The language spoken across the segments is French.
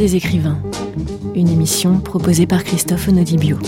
des écrivains, une émission proposée par Christophe Onodibio.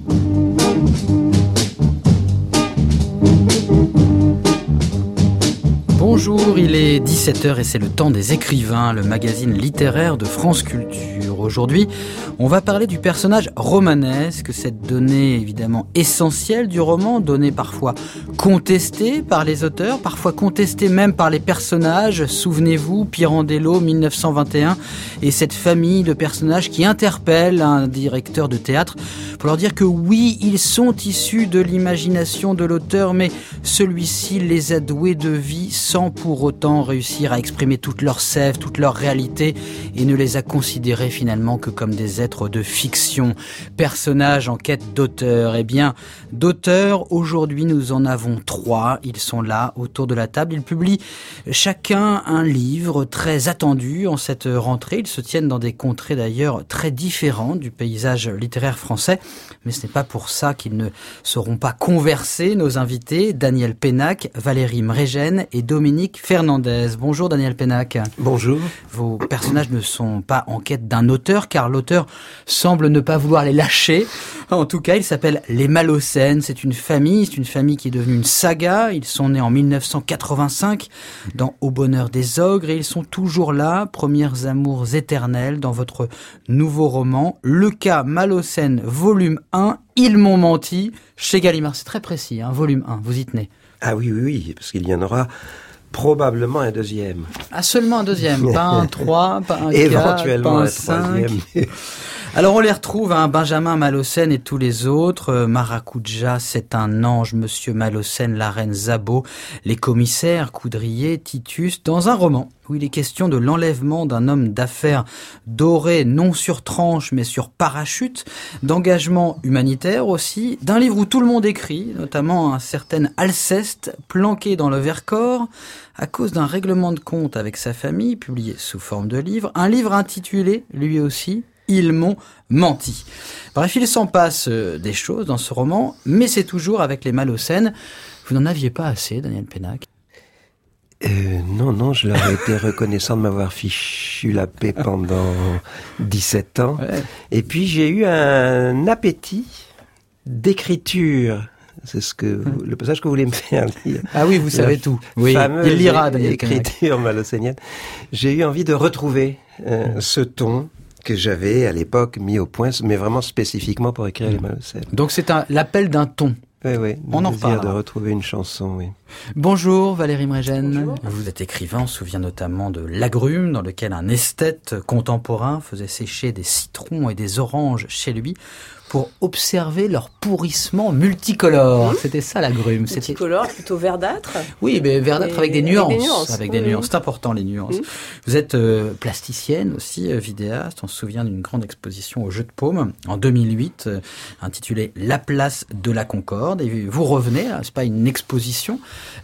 Bonjour, il est 17h et c'est le temps des écrivains, le magazine littéraire de France Culture. Aujourd'hui, on va parler du personnage romanesque, cette donnée évidemment essentielle du roman, donnée parfois contestée par les auteurs, parfois contestée même par les personnages. Souvenez-vous, Pirandello, 1921, et cette famille de personnages qui interpellent un directeur de théâtre pour leur dire que oui, ils sont issus de l'imagination de l'auteur, mais celui-ci les a doués de vie sans pour autant réussir à exprimer toute leur sève, toute leur réalité, et ne les a considérés finalement que comme des êtres de fiction, personnages en quête d'auteur. Eh bien, d'auteurs, aujourd'hui nous en avons 3, ils sont là autour de la table, ils publient chacun un livre très attendu en cette rentrée, ils se tiennent dans des contrées d'ailleurs très différentes du paysage littéraire français, mais ce n'est pas pour ça qu'ils ne seront pas conversés, nos invités, Daniel Pénac, Valérie Mregen et Dominique Fernandez. Bonjour Daniel Pénac. Bonjour. Vos personnages ne sont pas en quête d'un auteur, car l'auteur semble ne pas vouloir les lâcher. En tout cas, il s'appelle les Malocènes. C'est une famille qui est devenue une saga. Ils sont nés en 1985 dans Au bonheur des ogres et ils sont toujours là, premières amours éternelles dans votre nouveau roman, Le cas Malocène, volume 1, Ils m'ont menti, chez Gallimard. C'est très précis, hein, volume 1, vous y tenez. Ah oui, parce qu'il y en aura probablement un deuxième. Ah, seulement un deuxième, pas un 3, pas un 4, éventuellement pas un un 5. troisième. Alors on les retrouve, hein, Benjamin Malocène et tous les autres. Maracuja, c'est un ange, Monsieur Malocène, la reine Zabo, les commissaires, Coudrier, Titus, dans un roman où il est question de l'enlèvement d'un homme d'affaires doré, non sur tranche mais sur parachute, d'engagement humanitaire aussi, d'un livre où tout le monde écrit, notamment un certain Alceste, planqué dans le Vercors, à cause d'un règlement de compte avec sa famille, publié sous forme de livre, un livre intitulé, lui aussi, Ils m'ont menti. Bref, il s'en passe des choses dans ce roman, mais c'est toujours avec les Malocènes. Vous n'en aviez pas assez, Daniel Pénac? Non, je leur ai été reconnaissant de m'avoir fichu la paix pendant 17 ans. Ouais. Et puis j'ai eu un appétit d'écriture. C'est le passage que vous voulez me faire lire. Ah oui, vous savez tout. Oui, il lira, Daniel Pénac. Écriture malocénienne. J'ai eu envie de retrouver ce ton que j'avais à l'époque mis au point, mais vraiment spécifiquement pour écrire les Malocènes. Donc c'est l'appel d'un ton. Oui, on en reparle. De retrouver une chanson, oui. Bonjour Valérie Mregen. Bonjour. Vous êtes écrivain, on se souvient notamment de L'Agrume, dans lequel un esthète contemporain faisait sécher des citrons et des oranges chez lui pour observer leur pourrissement multicolore. C'était ça L'Agrume. Multicolore, plutôt verdâtre. Oui, mais verdâtre avec des nuances. Avec des nuances. C'est important, les nuances. Vous êtes plasticienne aussi, vidéaste. On se souvient d'une grande exposition au Jeu de Paume en 2008, intitulée La place de la Concorde. Et vous revenez, c'est pas une exposition,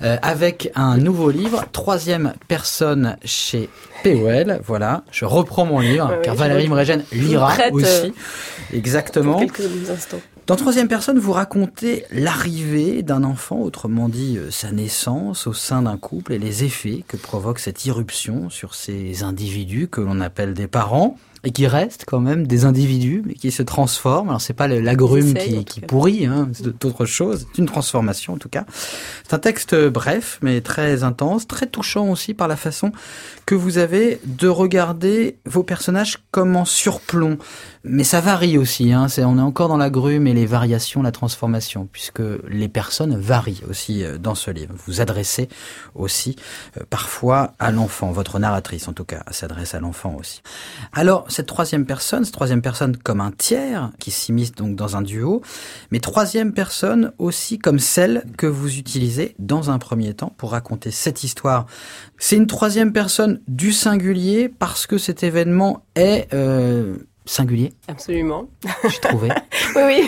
avec un nouveau livre, troisième personne chez POL. Voilà, je reprends mon livre, car Valérie Mregen lira aussi. Exactement. Quelques instants. Dans troisième personne, vous racontez l'arrivée d'un enfant, autrement dit sa naissance au sein d'un couple et les effets que provoque cette irruption sur ces individus que l'on appelle des parents et qui restent quand même des individus mais qui se transforment. Alors c'est pas l'agrume qui pourrit, hein, c'est d'autres choses. C'est une transformation en tout cas. C'est un texte bref mais très intense, très touchant aussi par la façon que vous avez de regarder vos personnages comme en surplomb. Mais ça varie aussi, hein. On est encore dans l'agrume et les variations, la transformation, puisque les personnes varient aussi dans ce livre. Vous adressez aussi parfois à l'enfant, votre narratrice en tout cas s'adresse à l'enfant aussi. Alors cette troisième personne comme un tiers qui s'immisce donc dans un duo, mais troisième personne aussi comme celle que vous utilisez dans un premier temps pour raconter cette histoire. C'est une troisième personne du singulier parce que cet événement est singulier. Absolument. J'ai trouvé. Oui.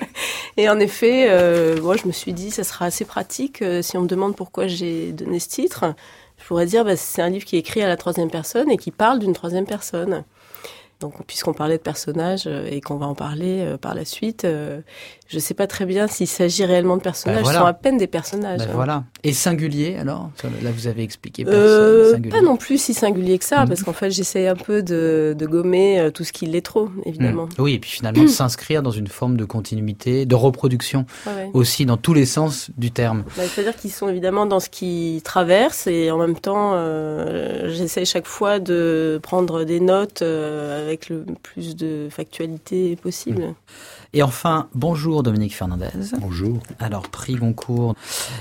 Et en effet, moi je me suis dit ça sera assez pratique si on me demande pourquoi j'ai donné ce titre. Je pourrais dire c'est un livre qui est écrit à la troisième personne et qui parle d'une troisième personne. Donc, puisqu'on parlait de personnages et qu'on va en parler par la suite, je ne sais pas très bien s'il s'agit réellement de personnages. Ce sont à peine des personnages. Voilà. Et singulier, alors ? Là, vous avez expliqué singulier. Pas non plus si singulier que ça, parce qu'en fait, j'essaie un peu de gommer tout ce qui l'est trop, évidemment. Oui, et puis finalement, s'inscrire dans une forme de continuité, de reproduction, aussi dans tous les sens du terme. C'est-à-dire qu'ils sont évidemment dans ce qu'ils traversent, et en même temps, j'essaie chaque fois de prendre des notes avec le plus de factualité possible. Et enfin, bonjour Dominique Fernandez. Bonjour. Alors, prix Goncourt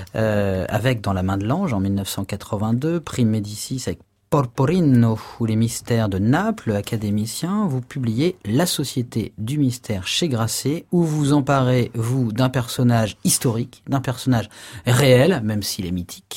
avec Dans la main de l'ange en 1982, prix Médicis avec Porporino ou les mystères de Naples, académicien, vous publiez La Société du mystère chez Grasset, où vous emparez, vous, d'un personnage historique, d'un personnage réel, même s'il est mythique,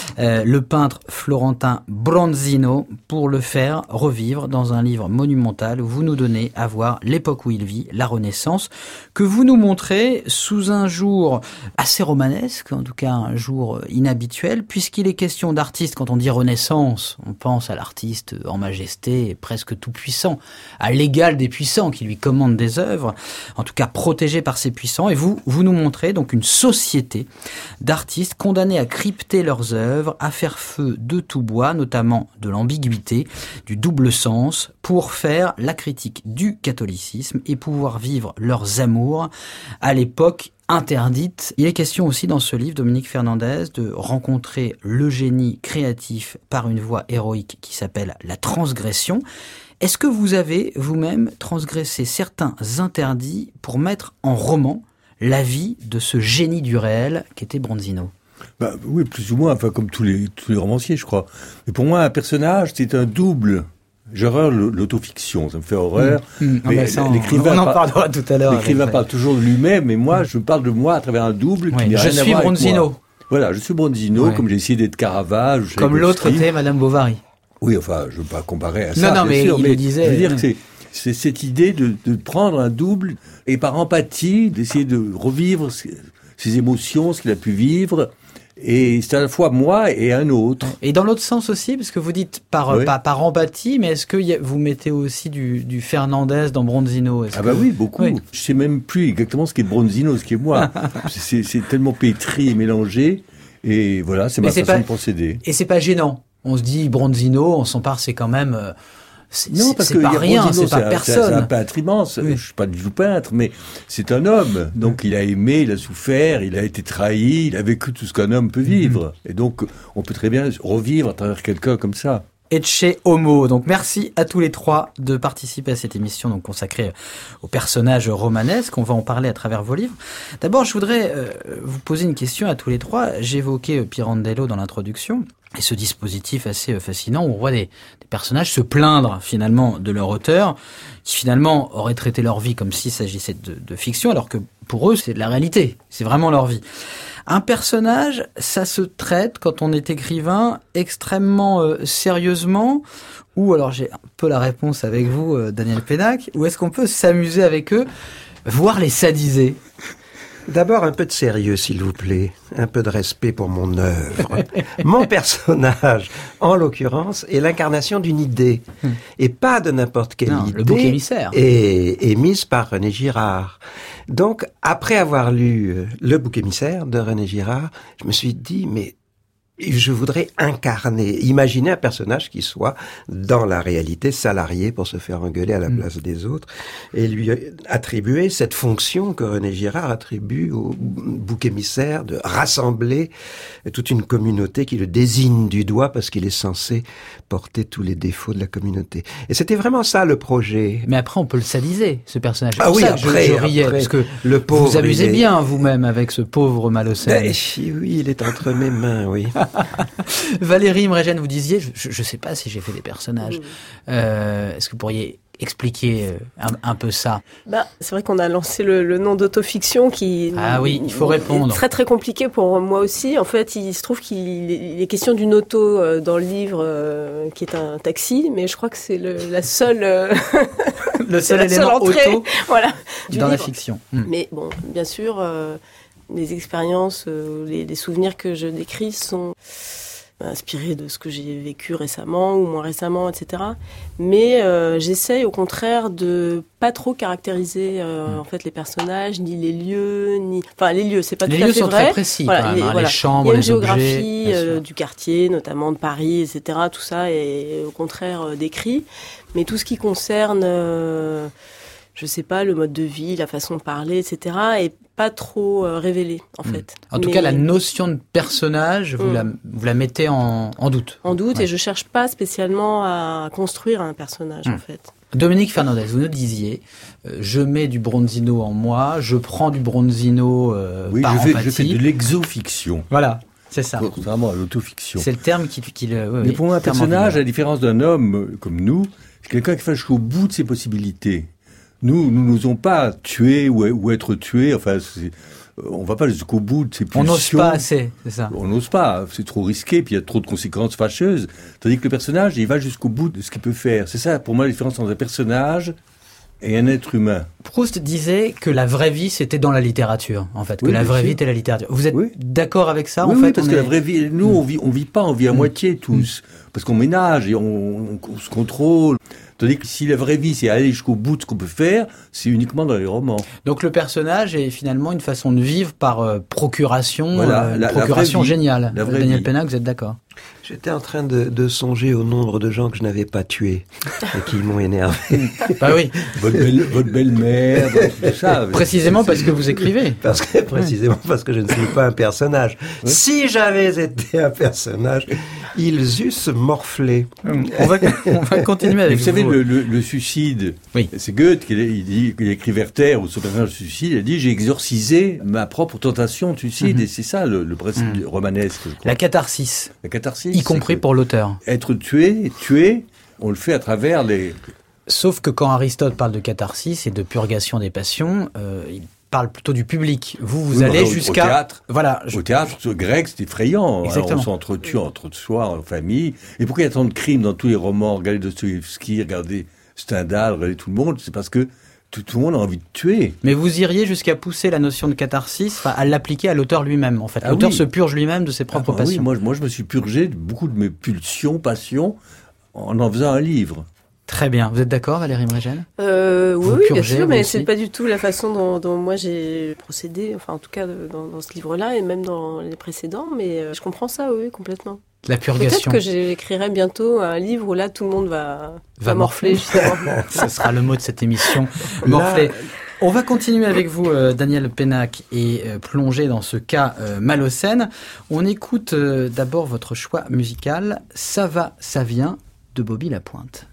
le peintre florentin Bronzino, pour le faire revivre dans un livre monumental où vous nous donnez à voir l'époque où il vit, la Renaissance, que vous nous montrez sous un jour assez romanesque, en tout cas un jour inhabituel, puisqu'il est question d'artistes. Quand on dit Renaissance, on pense à l'artiste en majesté, presque tout-puissant, à l'égal des puissants qui lui commandent des œuvres, en tout cas protégé par ses puissants. Et vous nous montrez donc une société d'artistes condamnés à crypter leurs œuvres, à faire feu de tout bois, notamment de l'ambiguïté, du double sens, pour faire la critique du catholicisme et pouvoir vivre leurs amours à l'époque interdite. Il est question aussi dans ce livre, Dominique Fernandez, de rencontrer le génie créatif par une voie héroïque qui s'appelle la transgression. Est-ce que vous avez vous-même transgressé certains interdits pour mettre en roman la vie de ce génie du réel qu'était Bronzino ? Oui, plus ou moins, enfin comme tous les romanciers, je crois. Mais pour moi, un personnage, c'est un double. J'ai horreur l'autofiction, ça me fait horreur. Mais l'écrivain, on en parlera tout à l'heure. L'écrivain parle toujours de lui-même, mais moi, je parle de moi à travers un double qui n'a rien à voir avec moi. Je suis Bronzino. Voilà, je suis Bronzino, comme j'ai essayé d'être Caravage. Comme l'autre était Madame Bovary. Oui, enfin, je ne veux pas comparer à ça. Non, mais il le disait. Je veux dire que c'est cette idée de prendre un double et par empathie, d'essayer de revivre ses émotions, ce qu'il a pu vivre. Et c'est à la fois moi et un autre. Et dans l'autre sens aussi, parce que vous dites par empathie, mais est-ce que vous mettez aussi du Fernandez dans Bronzino ? Oui, beaucoup. Oui. Je sais même plus exactement ce qu'est Bronzino, ce qu'est moi. c'est tellement pétri et mélangé. Et voilà, c'est ma façon de procéder. Et c'est pas gênant. On se dit Bronzino, on s'empare, c'est quand même... Non, parce que pas rien, c'est pas personne. C'est un peintre immense. Oui. Je suis pas du tout peintre, mais c'est un homme. Donc il a aimé, il a souffert, il a été trahi, il a vécu tout ce qu'un homme peut vivre. Et donc on peut très bien revivre à travers quelqu'un comme ça. Ecce Homo. Donc merci à tous les trois de participer à cette émission donc consacrée aux personnages romanesques. On va en parler à travers vos livres. D'abord, je voudrais vous poser une question à tous les trois. J'évoquais Pirandello dans l'introduction. Et ce dispositif assez fascinant où on voit des personnages se plaindre finalement de leur auteur, qui finalement auraient traité leur vie comme s'il s'agissait de fiction, alors que pour eux c'est de la réalité, c'est vraiment leur vie. Un personnage, ça se traite quand on est écrivain extrêmement sérieusement, ou alors j'ai un peu la réponse avec vous, Daniel Pénac, ou est-ce qu'on peut s'amuser avec eux, voire les sadiser ? D'abord, un peu de sérieux, s'il vous plaît. Un peu de respect pour mon œuvre. Mon personnage, en l'occurrence, est l'incarnation d'une idée. Et pas de n'importe quelle idée. Le bouc émissaire. Émise par René Girard. Donc, après avoir lu Le bouc émissaire de René Girard, je me suis dit, mais je voudrais imaginer un personnage qui soit dans la réalité salarié pour se faire engueuler à la place des autres et lui attribuer cette fonction que René Girard attribue au bouc émissaire de rassembler toute une communauté qui le désigne du doigt parce qu'il est censé porter tous les défauts de la communauté. Et c'était vraiment ça le projet. Mais après on peut le sadiser, ce personnage. Ah oui, après, je riais, parce que le pauvre, vous amusez bien vous-même avec ce pauvre Malocène. Oui, il est entre mes mains, oui. Valérie Mrégène, vous disiez, je sais pas si j'ai fait des personnages. Est-ce que vous pourriez expliquer un peu ça ? C'est vrai qu'on a lancé le nom d'autofiction qui... Ah oui, il faut répondre. Très très compliqué pour moi aussi. En fait, il se trouve qu'il est question d'une auto dans le livre qui est un taxi, mais je crois que c'est la seule... le seul élément auto voilà, dans la fiction. Mais bon, bien sûr... les expériences, les souvenirs que je décris sont inspiré de ce que j'ai vécu récemment ou moins récemment, etc. Mais j'essaye au contraire de pas trop caractériser en fait les personnages, ni les lieux, enfin les lieux, c'est pas les tout à lieux fait sont vrai. Très précis, voilà, quand même, voilà. Les chambres, il y a une les géographie objets, du quartier, notamment de Paris, etc. Tout ça est au contraire décrit. Mais tout ce qui concerne, je sais pas, le mode de vie, la façon de parler, etc., est pas trop révélé, en fait. En tout cas, la notion de personnage, vous la mettez en doute. En doute, et je cherche pas spécialement à construire un personnage, en fait. Dominique Fernandez, vous nous disiez, je mets du Bronzino en moi, je prends du Bronzino par empathie. Je fais de l'exofiction. Voilà. C'est ça. Contrairement à l'autofiction. C'est le terme qui Mais pour moi, un personnage, à la différence d'un homme comme nous, c'est quelqu'un qui va jusqu'au bout de ses possibilités. Nous n'osons pas tuer ou être tué. Enfin, on va pas jusqu'au bout de ses pulsions. On n'ose pas assez, c'est ça. On n'ose pas. C'est trop risqué, puis il y a trop de conséquences fâcheuses. Tandis que le personnage, il va jusqu'au bout de ce qu'il peut faire. C'est ça, pour moi, la différence entre un personnage et un être humain. Proust disait que la vraie vie, c'était dans la littérature, en fait. Que la vraie vie était la littérature. Vous êtes d'accord avec ça, en fait? Oui, parce que la vraie vie, nous, on vit pas, on vit à moitié tous. Parce qu'on ménage et on se contrôle. Tandis que si la vraie vie, c'est aller jusqu'au bout de ce qu'on peut faire, c'est uniquement dans les romans. Donc le personnage est finalement une façon de vivre par procuration, voilà, procuration géniale. Daniel vie. Pénac, vous êtes d'accord? J'étais en train de songer au nombre de gens que je n'avais pas tués et qui m'ont énervé. Bah oui. Votre belle-mère, tout ça. Précisément parce que vous écrivez. Parce que je ne suis pas un personnage. Oui. Si j'avais été un personnage, ils eussent morflé. On va continuer avec vous. Vous savez, le suicide, oui. C'est Goethe il écrit Werther, où son personnage suicide, il a dit « J'ai exorcisé ma propre tentation de suicide ». Et c'est ça le principe romanesque. La catharsis. La catharsis. Y compris pour l'auteur. Être tué, on le fait à travers les... Sauf que quand Aristote parle de catharsis et de purgation des passions, il parle plutôt du public. Vous allez jusqu'à... Au théâtre. Voilà. Au théâtre grec, c'est effrayant. Exactement. Alors, on s'entretue entre soi, en famille. Et pourquoi il y a tant de crimes dans tous les romans? Regardez Dostoïevski, regardez Stendhal, regardez tout le monde. C'est parce que tout le monde a envie de tuer. Mais vous iriez jusqu'à pousser la notion de catharsis, à l'appliquer à l'auteur lui-même, en fait. L'auteur se purge lui-même de ses propres passions. Oui, moi, je me suis purgé de beaucoup de mes pulsions, passions, en faisant un livre. Très bien. Vous êtes d'accord, Valérie Mrégel? Oui, bien sûr, mais c'est pas du tout la façon dont moi j'ai procédé, enfin, en tout cas, dans ce livre-là, et même dans les précédents, mais je comprends ça, oui, complètement. La purgation. Peut-être que j'écrirai bientôt un livre où là, tout le monde va morfler, justement. Ce sera le mot de cette émission. Morfler. On va continuer avec vous, Daniel Pénac, et plonger dans ce cas Malocène. On écoute d'abord votre choix musical, Ça va, ça vient, de Bobby Lapointe.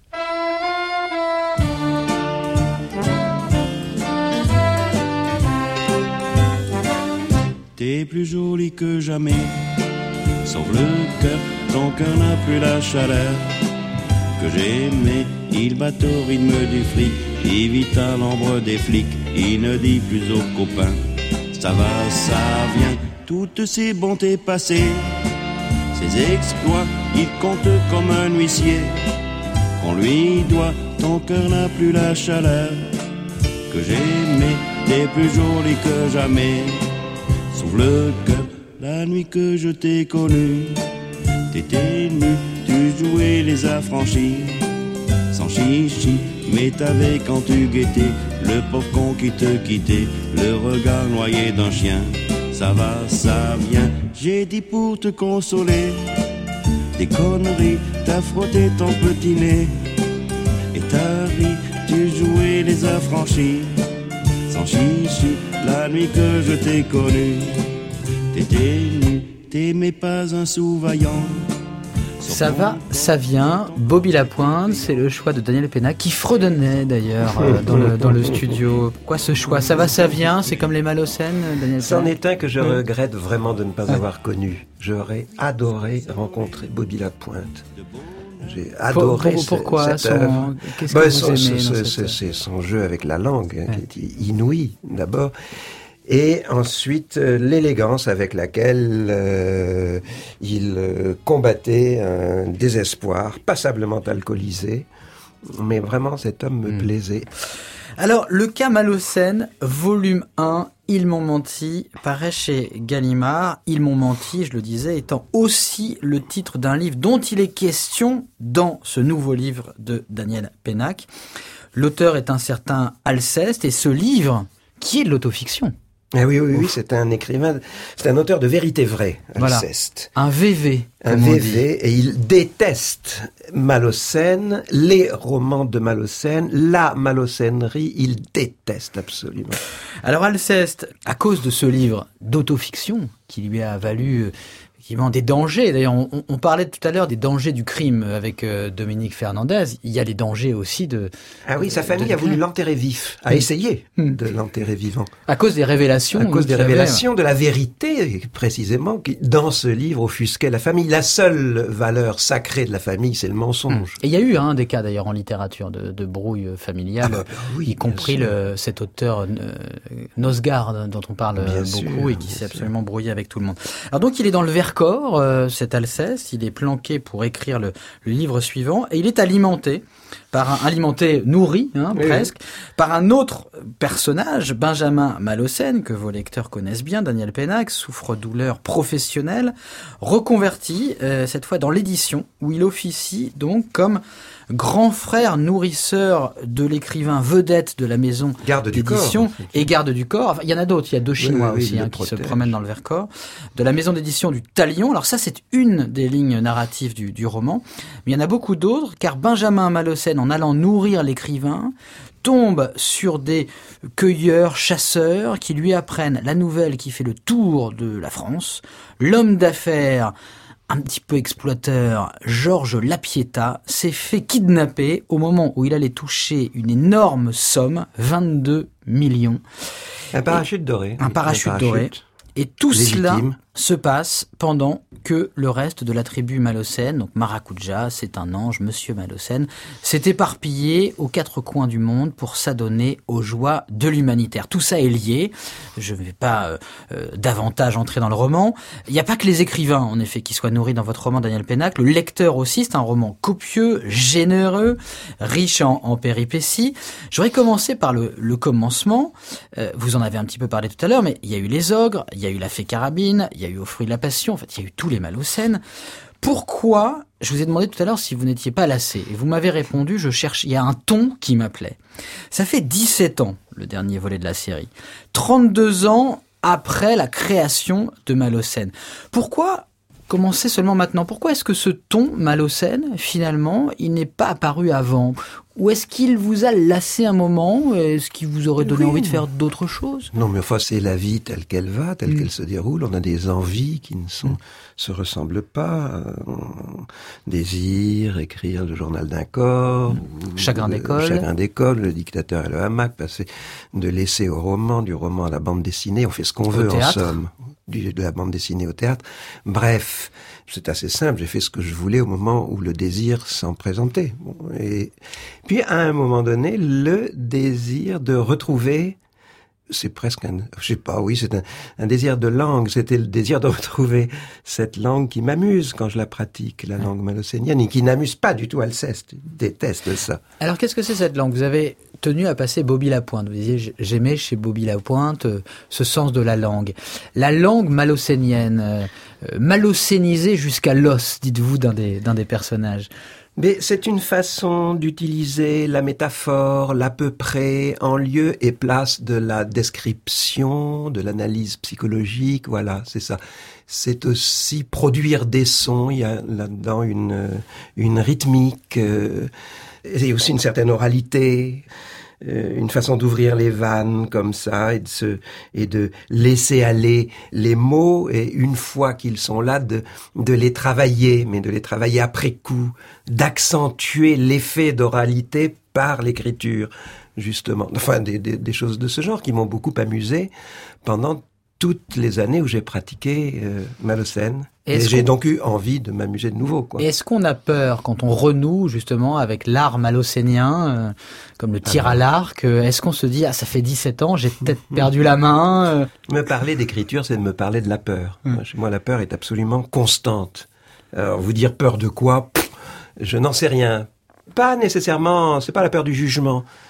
T'es plus jolie que jamais, sauve le cœur, ton cœur n'a plus la chaleur que j'aimais. Il bat au rythme du fric, il vit à l'ombre des flics, il ne dit plus aux copains, ça va, ça vient. Toutes ses bontés passées, ses exploits, il compte comme un huissier qu'on lui doit. Ton cœur n'a plus la chaleur que j'aimais, t'es plus jolie que jamais. Sauve le cœur, la nuit que je t'ai connue, t'étais nue, tu jouais les affranchis, sans chichi, mais t'avais quand tu guettais le pauvre con qui te quittait, le regard noyé d'un chien. Ça va, ça vient, j'ai dit pour te consoler, des conneries, t'as frotté ton petit nez, et t'as ri, tu jouais les affranchis, sans chichi, la nuit que je t'ai connue, t'étais nu, t'aimais pas un sous-vaillant. Ça va, ça vient. Bobby Lapointe, c'est le choix de Daniel Pénac, qui fredonnait d'ailleurs dans le studio. Pourquoi ce choix? Ça va, ça vient, c'est comme les Malocènes, Daniel Pénac. C'en est un que je regrette vraiment de ne pas avoir connu. J'aurais adoré rencontrer Bobby Lapointe. J'ai adoré pourquoi cette œuvre. Qu'est-ce que vous aimez c'est son jeu avec la langue, qui est inouï d'abord. Et ensuite, l'élégance avec laquelle il combattait un désespoir passablement alcoolisé. Mais vraiment, cet homme me plaisait. Alors, le cas Malocène, volume 1, Ils m'ont menti paraît chez Gallimard. Ils m'ont menti, je le disais, étant aussi le titre d'un livre dont il est question dans ce nouveau livre de Daniel Pénac. L'auteur est un certain Alceste et ce livre, qui est de l'autofiction. Ah oui, c'est un écrivain, c'est un auteur de vérité vraie, Alceste. Voilà. Un VV. Un VV, et il déteste Malocène, les romans de Malocène, la malocènerie, il déteste absolument. Alors Alceste, à cause de ce livre d'autofiction, qui lui a valu effectivement des dangers, d'ailleurs on parlait tout à l'heure des dangers du crime avec Dominique Fernandez, il y a les dangers aussi de... Ah oui, sa famille a voulu l'enterrer vif, a essayé de l'enterrer vivant. À cause des révélations. À cause des révélations, de la vérité, précisément, qui dans ce livre offusquait la famille. La seule valeur sacrée de la famille, c'est le mensonge. Et il y a eu des cas d'ailleurs en littérature de brouille familiale, oui, y compris cet auteur Nosgard dont on parle beaucoup et qui s'est absolument brouillé avec tout le monde. Alors donc il est dans le Vercors, cet Alceste, il est planqué pour écrire le livre suivant et il est alimenté, nourri presque, par un autre personnage, Benjamin Malocène, que vos lecteurs connaissent bien, Daniel Pénac, souffre-douleur professionnel, reconverti cette fois dans l'édition, où il officie donc comme grand frère nourrisseur de l'écrivain vedette de la maison d'édition et garde du corps. Enfin, il y en a d'autres, il y a 2 Chinois aussi qui se promènent dans le Vercors, de la maison d'édition du Talion. Alors ça, c'est une des lignes narratives du roman, mais il y en a beaucoup d'autres, car Benjamin Malocène, en allant nourrir l'écrivain, tombe sur des cueilleurs, chasseurs qui lui apprennent la nouvelle qui fait le tour de la France. L'homme d'affaires un petit peu exploiteur, Georges Lapieta, s'est fait kidnapper au moment où il allait toucher une énorme somme, 22 millions. Un parachute doré. Un parachute doré. Et tout cela se passe pendant que le reste de la tribu Malocène, donc Maracuja, c'est un ange, Monsieur Malocène, s'est éparpillé aux 4 coins du monde pour s'adonner aux joies de l'humanitaire. Tout ça est lié. Je ne vais pas davantage entrer dans le roman. Il n'y a pas que les écrivains, en effet, qui soient nourris dans votre roman, Daniel Pénac. Le lecteur aussi, c'est un roman copieux, généreux, riche en péripéties. J'aurais commencé par le commencement. Vous en avez un petit peu parlé tout à l'heure, mais il y a eu les ogres, il y a eu la fée Carabine, il y a eu Au fruit de la passion, en fait, il y a eu tous les Malocènes. Pourquoi, je vous ai demandé tout à l'heure si vous n'étiez pas lassé, et vous m'avez répondu, il y a un ton qui m'appelait. Ça fait 17 ans, le dernier volet de la série. 32 ans après la création de Malocène. Pourquoi commencer seulement maintenant? Pourquoi est-ce que ce ton Malocène, finalement, il n'est pas apparu avant? Ou est-ce qu'il vous a lassé un moment? Est-ce qu'il vous aurait donné envie de faire d'autres choses? Non, mais enfin, c'est la vie telle qu'elle va, telle qu'elle se déroule. On a des envies qui ne se ressemblent pas. Désir, écrire le journal d'un corps. Chagrin d'école, le dictateur et le hamac, passer de l'essai au roman, du roman à la bande dessinée. On fait ce qu'on veut, en somme. De la bande dessinée au théâtre. Bref, c'est assez simple. J'ai fait ce que je voulais au moment où le désir s'en présentait. Bon, et puis, à un moment donné, le désir de retrouver, c'est presque c'est un désir de langue. C'était le désir de retrouver cette langue qui m'amuse quand je la pratique, la langue malocénienne, et qui n'amuse pas du tout Alceste. Je déteste ça. Alors, qu'est-ce que c'est cette langue? Vous avez tenu à passer Bobby Lapointe. Vous disiez, j'aimais chez Bobby Lapointe ce sens de la langue. La langue malocénienne, malocénisée jusqu'à l'os, dites-vous, d'un des personnages. Mais c'est une façon d'utiliser la métaphore, l'à peu près, en lieu et place de la description, de l'analyse psychologique, voilà, c'est ça. C'est aussi produire des sons, il y a là-dedans une rythmique, et aussi une certaine oralité, une façon d'ouvrir les vannes comme ça et de laisser aller les mots, et une fois qu'ils sont là de les travailler, mais de les travailler après coup, d'accentuer l'effet d'oralité par l'écriture, justement. Enfin, des choses de ce genre qui m'ont beaucoup amusé pendant toutes les années où j'ai pratiqué Malocène. Et j'ai donc eu envie de m'amuser de nouveau, quoi. Et est-ce qu'on a peur quand on renoue justement avec l'art malocénien, comme le tir à l'arc? Est-ce qu'on se dit, ça fait 17 ans, j'ai peut-être perdu la main? Me parler d'écriture, c'est de me parler de la peur. Chez moi, la peur est absolument constante. Alors, vous dire peur de quoi? Je n'en sais rien. Pas nécessairement, c'est pas la peur du jugement.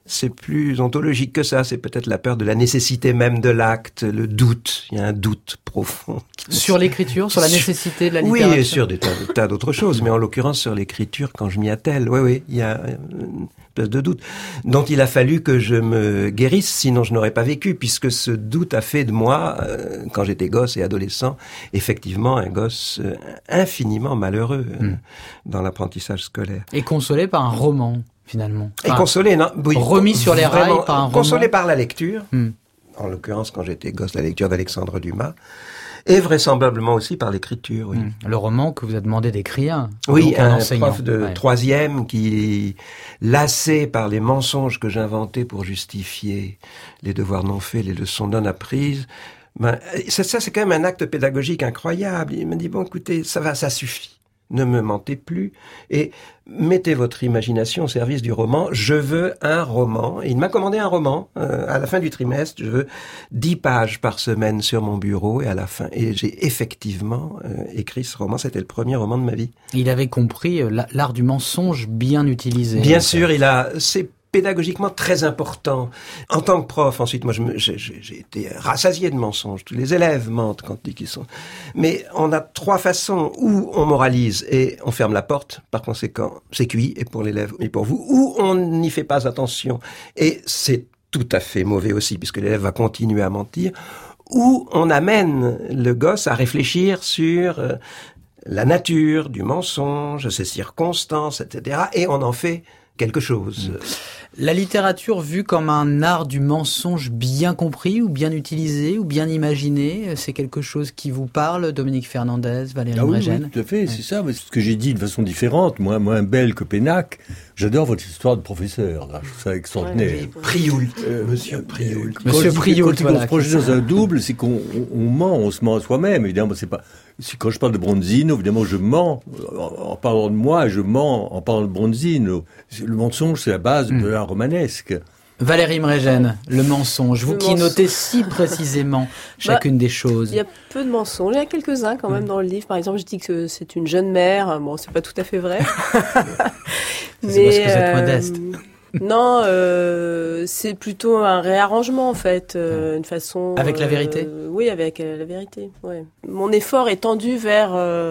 c'est plus ontologique que ça. C'est peut-être la peur de la nécessité même de l'acte, le doute. Il y a un doute profond. Sur l'écriture, sur la nécessité de la littérature. Oui, et sur des tas d'autres choses, mais en l'occurrence sur l'écriture, quand je m'y attelle, oui, il y a une espèce de doute dont il a fallu que je me guérisse, sinon je n'aurais pas vécu, puisque ce doute a fait de moi, quand j'étais gosse et adolescent, effectivement un gosse infiniment malheureux dans l'apprentissage scolaire. Et consolé par un roman, finalement. Et consolé, non, oui, remis sur les rails par un roman. Consolé par la lecture, en l'occurrence quand j'étais gosse, la lecture d'Alexandre Dumas. Et vraisemblablement aussi par l'écriture, oui. Le roman que vous a demandé d'écrire. Oui, un enseignant. prof de troisième qui, lassé par les mensonges que j'inventais pour justifier les devoirs non faits, les leçons non apprises, ça c'est quand même un acte pédagogique incroyable. Il m'a dit, bon écoutez, ça va, ça suffit. Ne me mentez plus et mettez votre imagination au service du roman. Je veux un roman. Et il m'a commandé un roman à la fin du trimestre. Je veux 10 pages par semaine sur mon bureau et à la fin. Et j'ai effectivement écrit ce roman. C'était le premier roman de ma vie. Il avait compris l'art du mensonge bien utilisé. Bien sûr, c'est pédagogiquement très important. En tant que prof, ensuite, moi, j'ai été rassasié de mensonges. Tous les élèves mentent quand ils disent qu'ils sont. Mais on a 3 façons où on moralise et on ferme la porte. Par conséquent, c'est cuit et pour l'élève et pour vous. Ou on n'y fait pas attention et c'est tout à fait mauvais aussi puisque l'élève va continuer à mentir. Ou on amène le gosse à réfléchir sur la nature du mensonge, ses circonstances, etc. Et on en fait quelque chose. La littérature vue comme un art du mensonge bien compris ou bien utilisé ou bien imaginé, c'est quelque chose qui vous parle, Dominique Fernandez, Valérie Mregen? Oui, tout à fait, c'est ça. Mais ce que j'ai dit de façon différente, moins belle que Pénac, j'adore votre histoire de professeur. Là. Je trouve ça extraordinaire. Prioult. Monsieur Prioult. Monsieur Prioult, quand on se projette dans un double, c'est qu'on ment, on se ment à soi-même. Évidemment, c'est pas. Quand je parle de Bronzino, évidemment, je mens en parlant de moi, je mens en parlant de Bronzino. Le mensonge, c'est la base de l'art romanesque. Valérie Mregen, le mensonge. Vous qui notez si précisément chacune des choses. Il y a peu de mensonges. Il y a quelques-uns quand même dans le livre. Par exemple, je dis que c'est une jeune mère. Bon, c'est pas tout à fait vrai. C'est parce que vous êtes modeste. Non, c'est plutôt un réarrangement en fait, une façon. Avec la vérité. Oui, avec la vérité. Ouais. Mon effort est tendu vers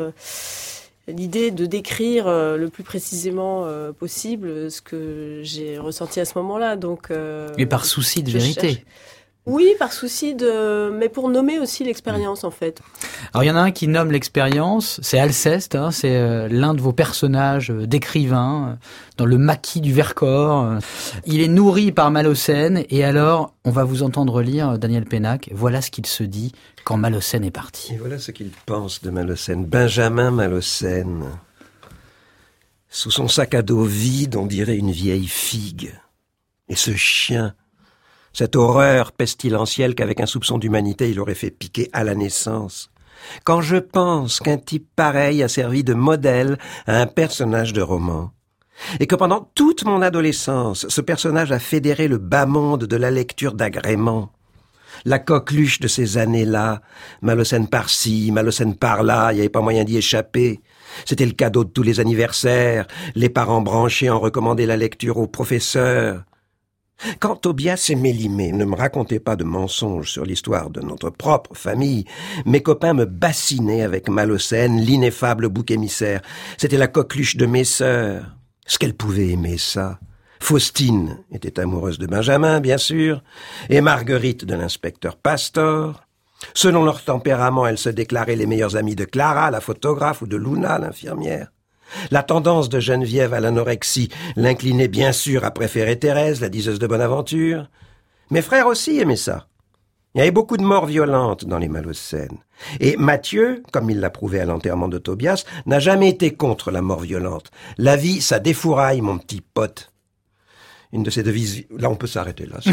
l'idée de décrire le plus précisément possible ce que j'ai ressenti à ce moment-là. Donc. Et par souci de vérité. Oui, par souci mais pour nommer aussi l'expérience en fait. Alors il y en a un qui nomme l'expérience, c'est Alceste, c'est l'un de vos personnages d'écrivain dans le maquis du Vercors. Il est nourri par Malocène et alors on va vous entendre lire Daniel Pénac. Voilà ce qu'il se dit quand Malocène est parti. Et voilà ce qu'il pense de Malocène. Benjamin Malocène, sous son sac à dos vide, on dirait une vieille figue. Et ce chien, cette horreur pestilentielle qu'avec un soupçon d'humanité, il aurait fait piquer à la naissance. Quand je pense qu'un type pareil a servi de modèle à un personnage de roman, et que pendant toute mon adolescence, ce personnage a fédéré le bas monde de la lecture d'agrément, la coqueluche de ces années-là, Malocène par-ci, Malocène par-là, il n'y avait pas moyen d'y échapper. C'était le cadeau de tous les anniversaires, les parents branchés en recommandaient la lecture aux professeurs. Quand Tobias et Mélimée ne me racontaient pas de mensonges sur l'histoire de notre propre famille, mes copains me bassinaient avec Malocène, l'ineffable bouc émissaire. C'était la coqueluche de mes sœurs. Est-ce qu'elle pouvait aimer ça? Faustine était amoureuse de Benjamin, bien sûr, et Marguerite de l'inspecteur Pastor. Selon leur tempérament, elles se déclaraient les meilleures amies de Clara, la photographe, ou de Luna, l'infirmière. La tendance de Geneviève à l'anorexie l'inclinait bien sûr à préférer Thérèse, la diseuse de Bonaventure. Mes frères aussi aimaient ça. Il y avait beaucoup de morts violentes dans les Malocènes. Et Mathieu, comme il l'a prouvé à l'enterrement de Tobias, n'a jamais été contre la mort violente. La vie, ça défouraille, mon petit pote. Une de ces devises... Là, on peut s'arrêter là.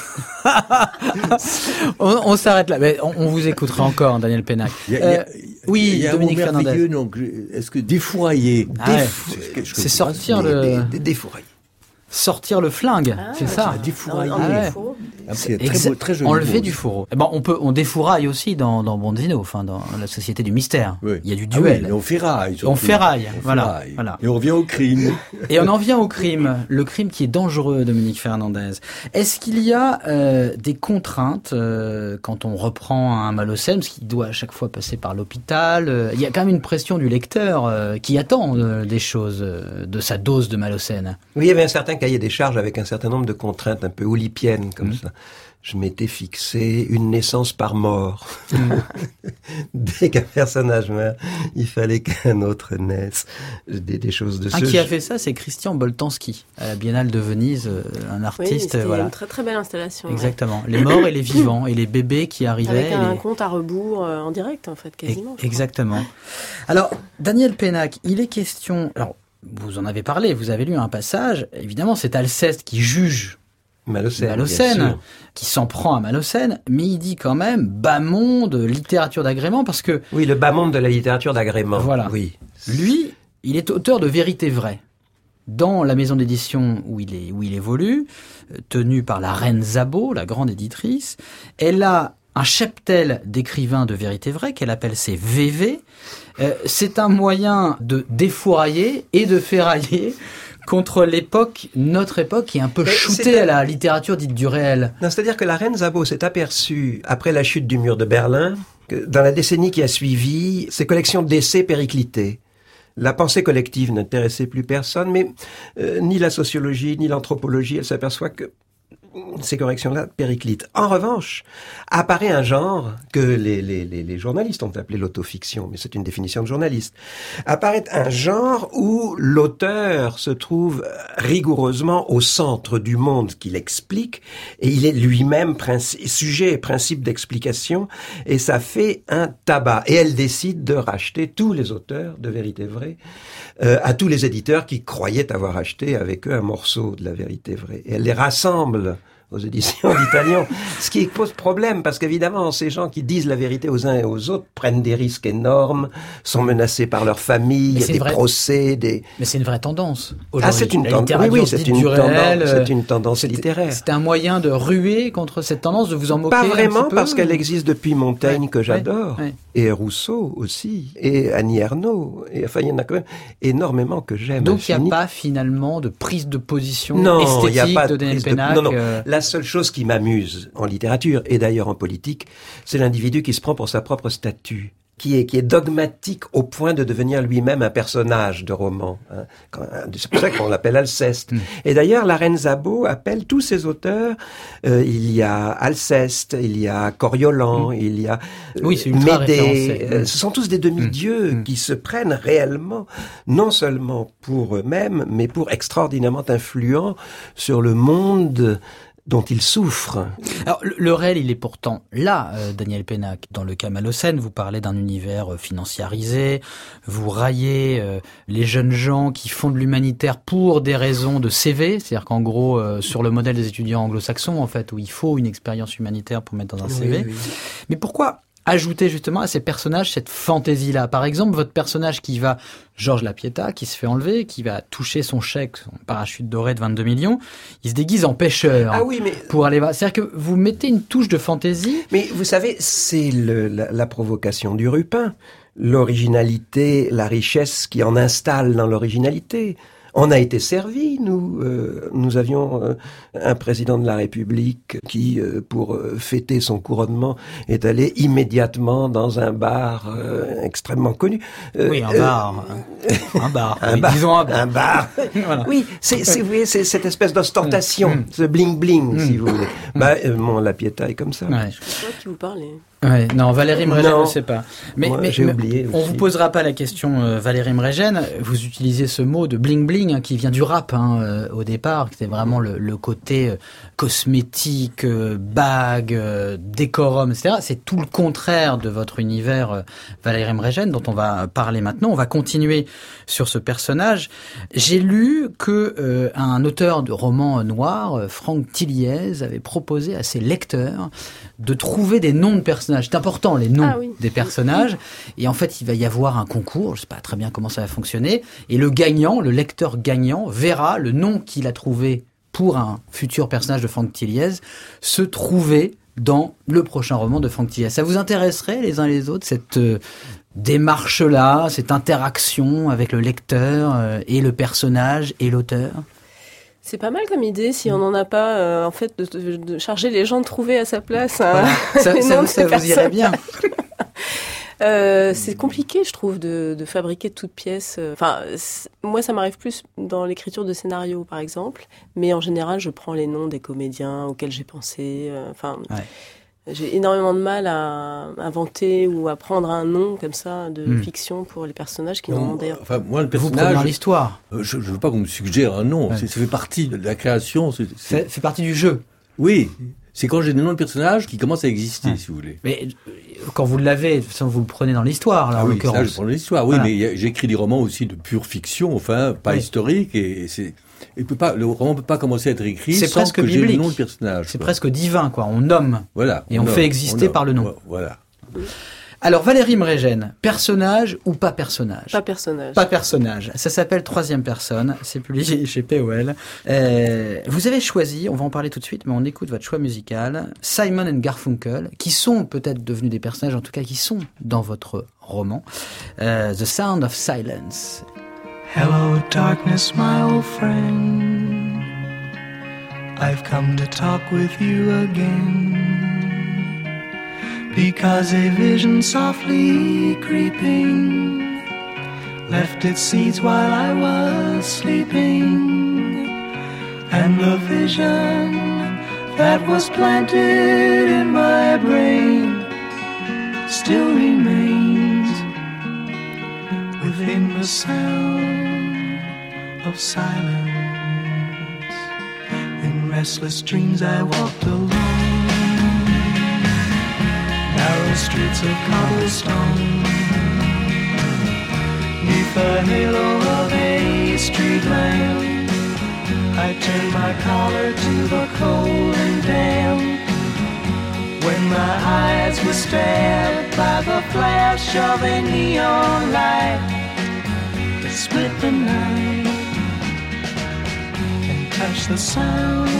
on s'arrête là. Mais on vous écoutera encore, Daniel Pénac. Oui, il y a Dominique un mot Fernandez. merveilleux, donc, est-ce que défourailler c'est sortir le... Défourailler. Sortir le flingue, c'est ça. Défourailler. C'est très joli. Enlever du fourreau. On défouraille aussi dans Bronzino, dans la société du mystère. Oui. Il y a du duel. Et on ferraille. Voilà. Et on revient au crime. Et on en vient au crime. Le crime qui est dangereux, Dominique Fernandez. Est-ce qu'il y a des contraintes quand on reprend un Malocène, parce qu'il doit à chaque fois passer par l'hôpital? Il y a quand même une pression du lecteur qui attend des choses de sa dose de Malocène. Oui, il y avait un certain cahier des charges avec un certain nombre de contraintes un peu oulipiennes comme ça. Je m'étais fixé une naissance par mort. Dès qu'un personnage meurt, il fallait qu'un autre naisse. Des choses de ce genre. Qui a fait ça, c'est Christian Boltanski, à la Biennale de Venise, un artiste. Oui, c'était une très très belle installation. Exactement. Ouais. Les morts et les vivants, et les bébés qui arrivaient. Avec un compte à rebours en direct, en fait, quasiment. Exactement. Alors, Daniel Pénac, il est question... Alors, vous en avez parlé, vous avez lu un passage. Évidemment, c'est Alceste qui juge Malocène, qui s'en prend à Malocène, mais il dit quand même bas monde, littérature d'agrément, parce que... Oui, le bas monde de la littérature d'agrément. Voilà. Oui. Lui, il est auteur de Vérité vraie. Dans la maison d'édition où il évolue, tenue par la reine Zabo, la grande éditrice, elle a un cheptel d'écrivains de Vérité vraie qu'elle appelle ses VV. C'est un moyen de défourailler et de ferrailler contre notre époque qui est un peu shootée à la littérature dite du réel. Non, c'est-à-dire que la reine Zabo s'est aperçue, après la chute du mur de Berlin, que dans la décennie qui a suivi, ses collections d'essais périclitaient. La pensée collective n'intéressait plus personne, mais ni la sociologie, ni l'anthropologie, elle s'aperçoit que ces corrections-là périclitent. En revanche, apparaît un genre que les journalistes ont appelé l'autofiction, mais c'est une définition de journaliste. Apparaît un genre où l'auteur se trouve rigoureusement au centre du monde qu'il explique, et il est lui-même sujet et principe d'explication, et ça fait un tabac. Et elle décide de racheter tous les auteurs de Vérité vraie à tous les éditeurs qui croyaient avoir acheté avec eux un morceau de la Vérité vraie. Et elle les rassemble aux éditions d'Italian, ce qui pose problème, parce qu'évidemment, ces gens qui disent la vérité aux uns et aux autres prennent des risques énormes, sont menacés par leur famille, il y a des procès, Mais c'est une vraie tendance. C'est une tendance. Oui, c'est une tendance littéraire. C'est un moyen de ruer contre cette tendance, de vous en moquer. Pas vraiment, un petit peu, parce qu'elle existe depuis Montaigne, que j'adore, et Rousseau aussi, et Annie Ernaux, et enfin, il y en a quand même énormément que j'aime. Donc il n'y a pas finalement de prise de position esthétique de Daniel Pénac. Non. La seule chose qui m'amuse en littérature, et d'ailleurs en politique, c'est l'individu qui se prend pour sa propre statue, qui est dogmatique au point de devenir lui-même un personnage de roman. C'est pour ça qu'on l'appelle Alceste. Et d'ailleurs, la reine Zabo appelle tous ses auteurs. Il y a Alceste, il y a Coriolan, il y a Médée. Ce sont tous des demi-dieux qui se prennent réellement, non seulement pour eux-mêmes, mais pour extraordinairement influents sur le monde dont il souffre. Alors, le réel, il est pourtant là, Daniel Pénac. Dans le cas Malocène, vous parlez d'un univers financiarisé, vous raillez les jeunes gens qui font de l'humanitaire pour des raisons de CV, c'est-à-dire qu'en gros, sur le modèle des étudiants anglo-saxons, en fait, où il faut une expérience humanitaire pour mettre dans un CV. Oui. Mais pourquoi ajouter justement à ces personnages cette fantaisie-là? Par exemple, votre personnage qui va, Georges Lapieta, qui se fait enlever, qui va toucher son chèque, son parachute doré de 22 millions, il se déguise en pêcheur. Ah oui, mais... pour aller voir. C'est-à-dire que vous mettez une touche de fantaisie. Mais vous savez, c'est la provocation du Rupin. L'originalité, la richesse qui en installe dans l'originalité. On a été servis, nous avions un président de la République qui, pour fêter son couronnement, est allé immédiatement dans un bar extrêmement connu. Oui, un bar. Disons un bar. Voilà. Oui, c'est cette espèce d'ostentation, ce bling-bling, si vous voulez. Mon Lapieta est comme ça. Ouais. Je sais pas de qui vous parlez. Ouais, non, Valérie Mrégène, je ne sais pas. Mais j'ai oublié. On vous posera pas la question, Valérie Mrégène. Vous utilisez ce mot de bling bling qui vient du rap au départ. C'est vraiment le côté cosmétique, bague, décorum, etc. C'est tout le contraire de votre univers, Valérie Mrégène, dont on va parler maintenant. On va continuer sur ce personnage. J'ai lu que un auteur de romans noirs, Franck Tilliez, avait proposé à ses lecteurs de trouver des noms de personnages. C'est important, les noms des personnages. Et en fait, il va y avoir un concours. Je ne sais pas très bien comment ça va fonctionner. Et le gagnant, le lecteur gagnant, verra le nom qu'il a trouvé pour un futur personnage de Franck Thiliez se trouver dans le prochain roman de Franck Thiliez. Ça vous intéresserait les uns les autres, cette démarche-là, cette interaction avec le lecteur et le personnage et l'auteur? C'est pas mal comme idée, si on n'en a pas, en fait, de charger les gens de trouver à sa place. Voilà. Ça vous irait bien. C'est compliqué, je trouve, de fabriquer de toutes pièces. Moi, ça m'arrive plus dans l'écriture de scénarios, par exemple. Mais en général, je prends les noms des comédiens auxquels j'ai pensé. J'ai énormément de mal à inventer ou à prendre un nom comme ça de fiction pour les personnages qui n'ont d'ailleurs. Enfin, moi, le personnage. Vous prenez dans l'histoire. Je veux pas qu'on me suggère un nom. Ça fait partie de la création. Ça fait partie du jeu. Oui. C'est quand j'ai des noms de personnages qui commencent à exister, si vous voulez. Mais quand vous l'avez, de toute façon, vous le prenez dans l'histoire, là, en l'occurrence. Ça, je prends dans l'histoire. Oui, mais j'écris des romans aussi de pure fiction, enfin, pas historique, et le roman peut pas commencer à être écrit sans que j'ai le nom de personnage. C'est presque divin, quoi. On nomme. Voilà. Et on fait exister par le nom. Voilà. Alors, Valérie Mregen, personnage ou pas personnage? Pas personnage. Pas personnage. Ça s'appelle Troisième personne. C'est publié chez POL. Vous avez choisi, on va en parler tout de suite, mais on écoute votre choix musical, Simon and Garfunkel, qui sont peut-être devenus des personnages, en tout cas qui sont dans votre roman, The Sound of Silence. Hello, darkness, my old friend. I've come to talk with you again. Because a vision softly creeping left its seeds while I was sleeping. And the vision that was planted in my brain still remains within the sound of silence. In restless dreams I walked alone, narrow streets of cobblestone, neath the halo of a street lamp. I turned my collar to the cold and damp, when my eyes were stabbed by the flash of a neon light that split the night and touched the sound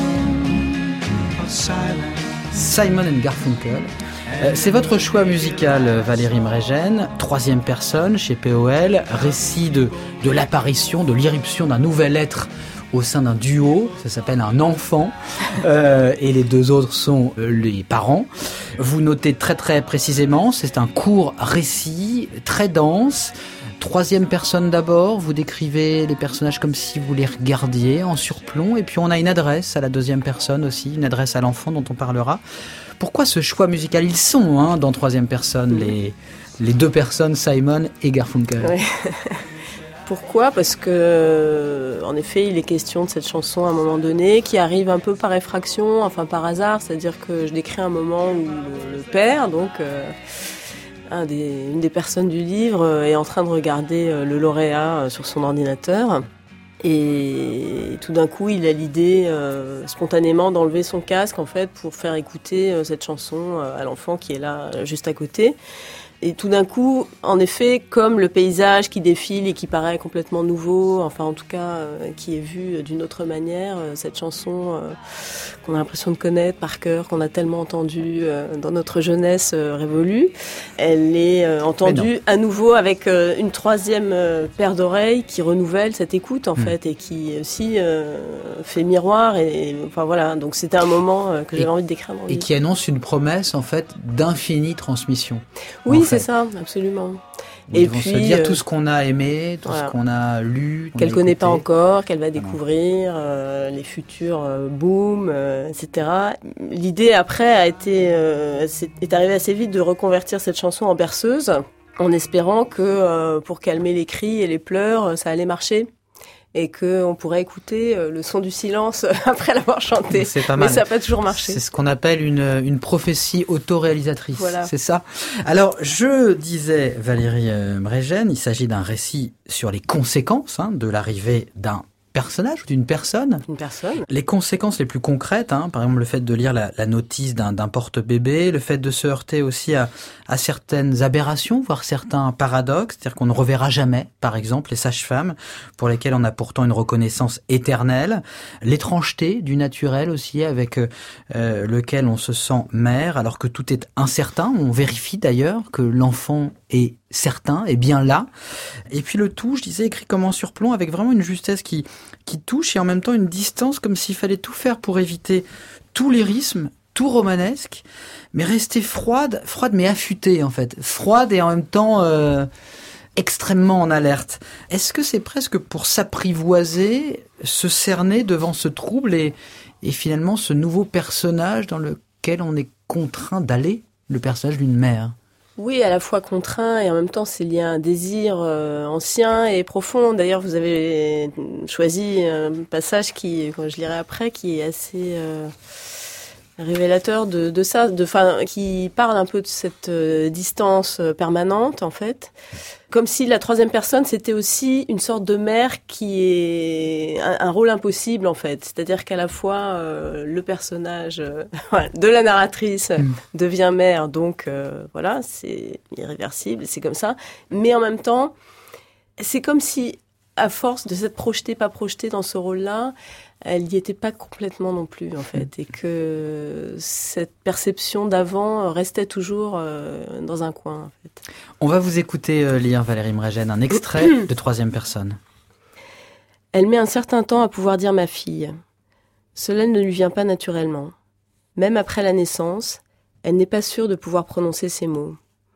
of silence. Simon and Garfunkel. C'est votre choix musical, Valérie Mregen, troisième personne chez POL, récit de l'apparition, de l'irruption d'un nouvel être au sein d'un duo, ça s'appelle un enfant, et les deux autres sont les parents. Vous notez très très précisément, c'est un court récit, très dense. Troisième personne d'abord, vous décrivez les personnages comme si vous les regardiez en surplomb, et puis on a une adresse à la deuxième personne aussi, une adresse à l'enfant dont on parlera. Pourquoi ce choix musical? Ils sont dans troisième personne, les deux personnes, Simon et Garfunkel. Oui. Pourquoi? Parce que, en effet, il est question de cette chanson à un moment donné, qui arrive un peu par effraction, enfin par hasard, c'est-à-dire que je décris un moment où le père, donc une des personnes du livre, est en train de regarder le lauréat sur son ordinateur. Et tout d'un coup, il a l'idée spontanément d'enlever son casque en fait pour faire écouter cette chanson à l'enfant qui est là juste à côté. Et tout d'un coup, en effet, comme le paysage qui défile et qui paraît complètement nouveau, enfin en tout cas qui est vu d'une autre manière, cette chanson qu'on a l'impression de connaître par cœur, qu'on a tellement entendue dans notre jeunesse révolue, elle est entendue à nouveau avec une troisième paire d'oreilles qui renouvelle cette écoute en fait et qui aussi fait miroir. Et enfin voilà, donc c'était un moment que j'avais envie de décrire dans le livre. Et qui annonce une promesse en fait d'infinie transmission. Oui, c'est ça, absolument. Et puis se dire tout ce qu'on a aimé, tout ce qu'on a lu, qu'elle connaît pas encore, qu'elle va découvrir, les futurs booms, etc. L'idée après est arrivée assez vite de reconvertir cette chanson en berceuse, en espérant que pour calmer les cris et les pleurs, ça allait marcher. Et qu'on pourrait écouter le son du silence après l'avoir chanté. C'est pas mal. Mais ça n'a pas toujours marché. C'est ce qu'on appelle une prophétie autoréalisatrice. Voilà. C'est ça. Alors, je disais, Valérie Mregen, il s'agit d'un récit sur les conséquences de l'arrivée d'un personnage ou d'une personne. Une personne. Les conséquences les plus concrètes, par exemple le fait de lire la notice d'un porte-bébé, le fait de se heurter aussi à certaines aberrations, voire certains paradoxes, c'est-à-dire qu'on ne reverra jamais, par exemple, les sages-femmes, pour lesquelles on a pourtant une reconnaissance éternelle, l'étrangeté du naturel aussi, avec lequel on se sent mère, alors que tout est incertain. On vérifie d'ailleurs que l'enfant est certain, est bien là. Et puis le tout, je disais, écrit comme en surplomb, avec vraiment une justesse qui touche et en même temps une distance, comme s'il fallait tout faire pour éviter tout lyrisme, tout romanesque, mais rester froide mais affûtée en fait. Froide et en même temps extrêmement en alerte. Est-ce que c'est presque pour s'apprivoiser, se cerner devant ce trouble et finalement ce nouveau personnage dans lequel on est contraint d'aller, le personnage d'une mère ? Oui, à la fois contraint et en même temps c'est lié à un désir ancien et profond. D'ailleurs, vous avez choisi un passage qui, quand je lirai après, qui est assez révélateur de ça, qui parle un peu de cette distance permanente en fait. Comme si la troisième personne, c'était aussi une sorte de mère qui est un rôle impossible, en fait. C'est-à-dire qu'à la fois, le personnage de la narratrice devient mère, donc voilà, c'est irréversible, c'est comme ça. Mais en même temps, c'est comme si, à force de s'être projetée, pas projetée dans ce rôle-là, elle n'y était pas complètement non plus, en fait. Et que cette perception d'avant restait toujours dans un coin, en fait. On va vous écouter lire, Valérie Mregen, un extrait de troisième personne. Elle met un certain temps à pouvoir dire ma fille. Cela ne lui vient pas naturellement. Même après la naissance, elle n'est pas sûre de pouvoir prononcer ces mots.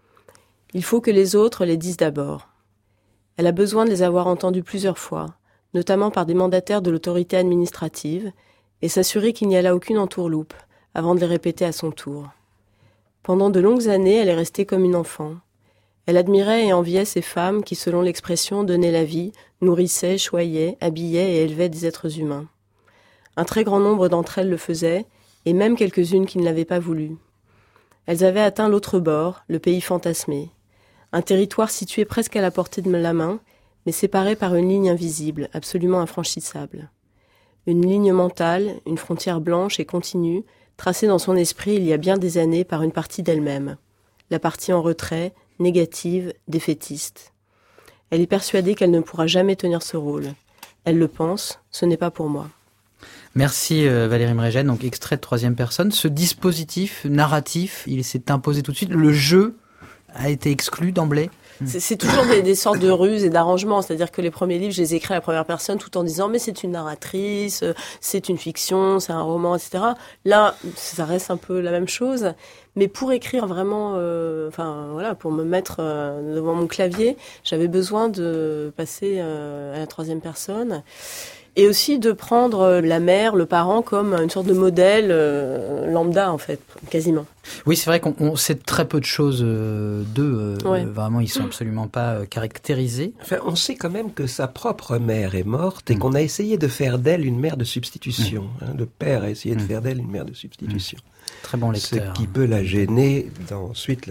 Il faut que les autres les disent d'abord. Elle a besoin de les avoir entendus plusieurs fois, notamment par des mandataires de l'autorité administrative, et s'assurer qu'il n'y a là aucune entourloupe, avant de les répéter à son tour. Pendant de longues années, elle est restée comme une enfant. Elle admirait et enviait ces femmes qui, selon l'expression, donnaient la vie, nourrissaient, choyaient, habillaient et élevaient des êtres humains. Un très grand nombre d'entre elles le faisaient, et même quelques-unes qui ne l'avaient pas voulu. Elles avaient atteint l'autre bord, le pays fantasmé. Un territoire situé presque à la portée de la main, mais séparé par une ligne invisible, absolument infranchissable. Une ligne mentale, une frontière blanche et continue, tracée dans son esprit il y a bien des années par une partie d'elle-même. La partie en retrait, négative, défaitiste. Elle est persuadée qu'elle ne pourra jamais tenir ce rôle. Elle le pense, ce n'est pas pour moi. Merci Valérie Mregen, donc extrait de troisième personne. Ce dispositif narratif, il s'est imposé tout de suite. Le jeu a été exclu d'emblée. C'est toujours des sortes de ruses et d'arrangements. C'est-à-dire que les premiers livres, je les écris à la première personne tout en disant mais c'est une narratrice, c'est une fiction, c'est un roman, etc. Là, ça reste un peu la même chose. Mais pour écrire vraiment, pour me mettre devant mon clavier, j'avais besoin de passer à la troisième personne. Et aussi de prendre la mère, le parent, comme une sorte de modèle lambda, en fait, quasiment. Oui, c'est vrai qu'on sait très peu de choses d'eux. Ouais. Vraiment, ils sont absolument pas caractérisés. Enfin, on sait quand même que sa propre mère est morte et qu'on a essayé de faire d'elle une mère de substitution. Le père a essayé de faire d'elle une mère de substitution. Très bon lecteur. Ce qui peut la gêner dans ensuite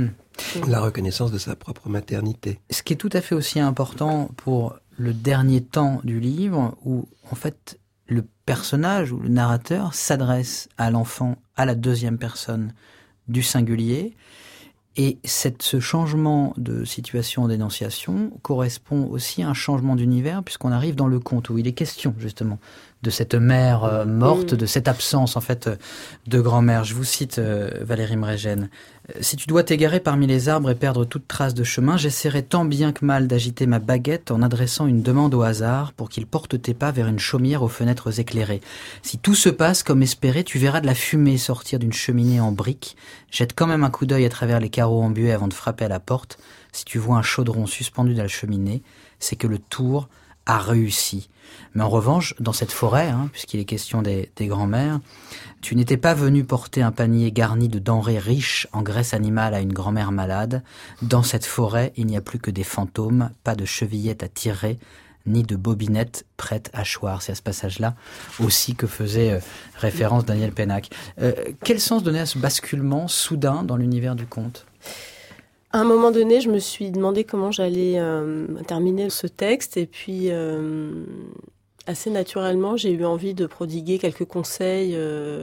la reconnaissance de sa propre maternité. Ce qui est tout à fait aussi important pour le dernier temps du livre, où en fait le personnage ou le narrateur s'adresse à l'enfant à la deuxième personne du singulier, et ce changement de situation d'énonciation correspond aussi à un changement d'univers, puisqu'on arrive dans le conte où il est question justement de cette mère morte, de cette absence en fait de grand-mère. Je vous cite Valérie Mregen. « Si tu dois t'égarer parmi les arbres et perdre toute trace de chemin, j'essaierai tant bien que mal d'agiter ma baguette en adressant une demande au hasard pour qu'il porte tes pas vers une chaumière aux fenêtres éclairées. Si tout se passe comme espéré, tu verras de la fumée sortir d'une cheminée en briques. Jette quand même un coup d'œil à travers les carreaux embués avant de frapper à la porte. Si tu vois un chaudron suspendu dans la cheminée, c'est que le tour a réussi. Mais en revanche, dans cette forêt, puisqu'il est question des grands-mères, tu n'étais pas venu porter un panier garni de denrées riches en graisse animale à une grand-mère malade. Dans cette forêt, il n'y a plus que des fantômes, pas de chevillettes à tirer, ni de bobinettes prêtes à choir. C'est à ce passage-là aussi que faisait référence Daniel Pennac. Quel sens donner à ce basculement soudain dans l'univers du conte ? À un moment donné, je me suis demandé comment j'allais terminer ce texte. Et puis, Assez naturellement, j'ai eu envie de prodiguer quelques conseils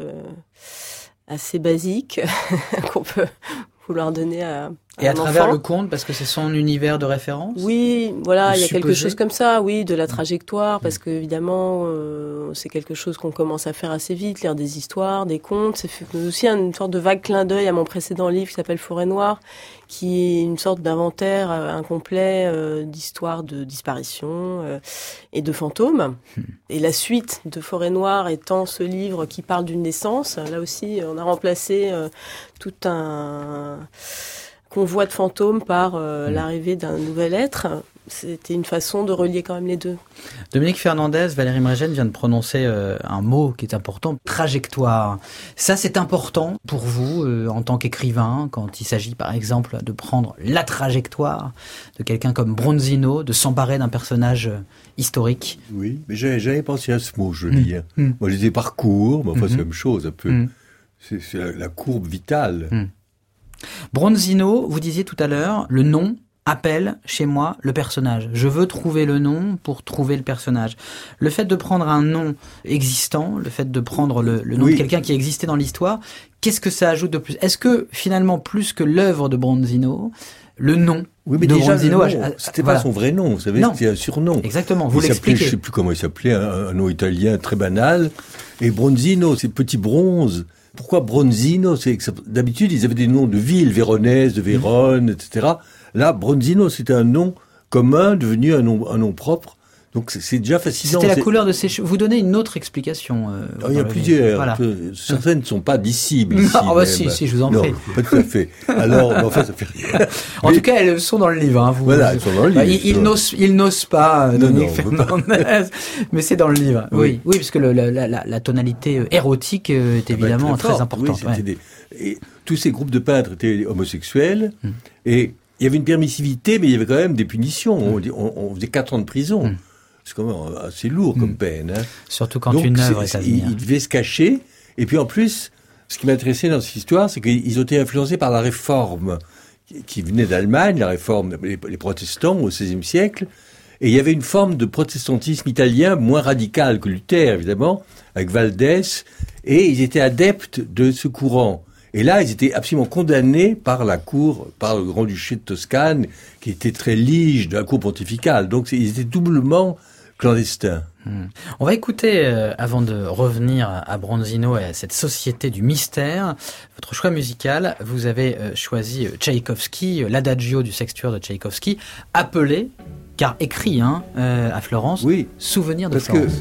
assez basiques qu'on peut vouloir donner à Et à un travers enfant. le conte, parce que c'est son univers de référence? Oui, voilà, il y a quelque supposé. chose comme ça, oui, de la trajectoire, parce que évidemment, c'est quelque chose qu'on commence à faire assez vite, lire des histoires, des contes. C'est aussi une sorte de vague clin d'œil à mon précédent livre qui s'appelle Forêt Noire, qui est une sorte d'inventaire incomplet d'histoires de disparition et de fantômes. Et la suite de Forêt Noire étant ce livre qui parle d'une naissance. Là aussi, on a remplacé tout un convoi de fantômes par l'arrivée d'un nouvel être. C'était une façon de relier quand même les deux. Dominique Fernandez, Valérie Mregen vient de prononcer un mot qui est important, trajectoire. Ça, c'est important pour vous en tant qu'écrivain, quand il s'agit par exemple de prendre la trajectoire de quelqu'un comme Bronzino, de s'emparer d'un personnage historique. Oui, mais j'avais pensé à ce mot, je lis. Moi, je disais parcours, mais enfin, c'est la même chose, un peu. C'est la courbe vitale. Bronzino, vous disiez tout à l'heure, le nom appelle chez moi le personnage. Je veux trouver le nom pour trouver le personnage. Le fait de prendre un nom existant, le fait de prendre le nom de quelqu'un qui existait dans l'histoire, qu'est-ce que ça ajoute de plus? Est-ce que finalement, plus que l'œuvre de Bronzino, le nom Oui, mais de déjà, Bronzino, c'était pas son vrai nom, vous savez, Non. c'était un surnom. Exactement, vous Il s'appelait, l'expliquez. je sais plus comment il s'appelait, un nom italien très banal. Et Bronzino, c'est petit bronze. Pourquoi Bronzino? D'habitude, ils avaient des noms de villes, Véronèse, de Vérone, etc. Là, Bronzino, c'était un nom commun, devenu un nom propre. Donc, c'est déjà fascinant. C'était la couleur de ses cheveux. Vous donnez une autre explication. Il y a plusieurs. Voilà. Certaines ne sont pas dissibles ici. Non, bah même. si, je vous en non, prie. pas tout à fait. Alors, enfin, ça fait rien. En tout cas, elles sont dans le livre. Hein, Voilà, elles sont dans le livre. Il n'ose pas, Dominique on peut pas. Fernandez, mais c'est dans le livre. Oui, puisque la tonalité érotique est évidemment très importante. Oui, et tous ces groupes de peintres étaient homosexuels, et il y avait une permissivité, mais il y avait quand même des punitions. On faisait 4 ans de prison. C'est quand même assez lourd comme peine. Hein. Surtout quand Donc, une œuvre est à venir. Ils devaient se cacher. Et puis en plus, ce qui m'intéressait dans cette histoire, c'est qu'ils ont été influencés par la réforme qui venait d'Allemagne, la réforme, les protestants au XVIe siècle. Et il y avait une forme de protestantisme italien moins radical que Luther, évidemment, avec Valdès. Et ils étaient adeptes de ce courant. Et là, ils étaient absolument condamnés par la cour, par le Grand-Duché de Toscane, qui était très lige de la cour pontificale. Donc, ils étaient doublement clandestins. On va écouter, avant de revenir à Bronzino et à cette société du mystère, votre choix musical. Vous avez choisi Tchaïkovski, l'adagio du sextuor de Tchaïkovski, appelé, car écrit à Florence, Souvenir de Florence.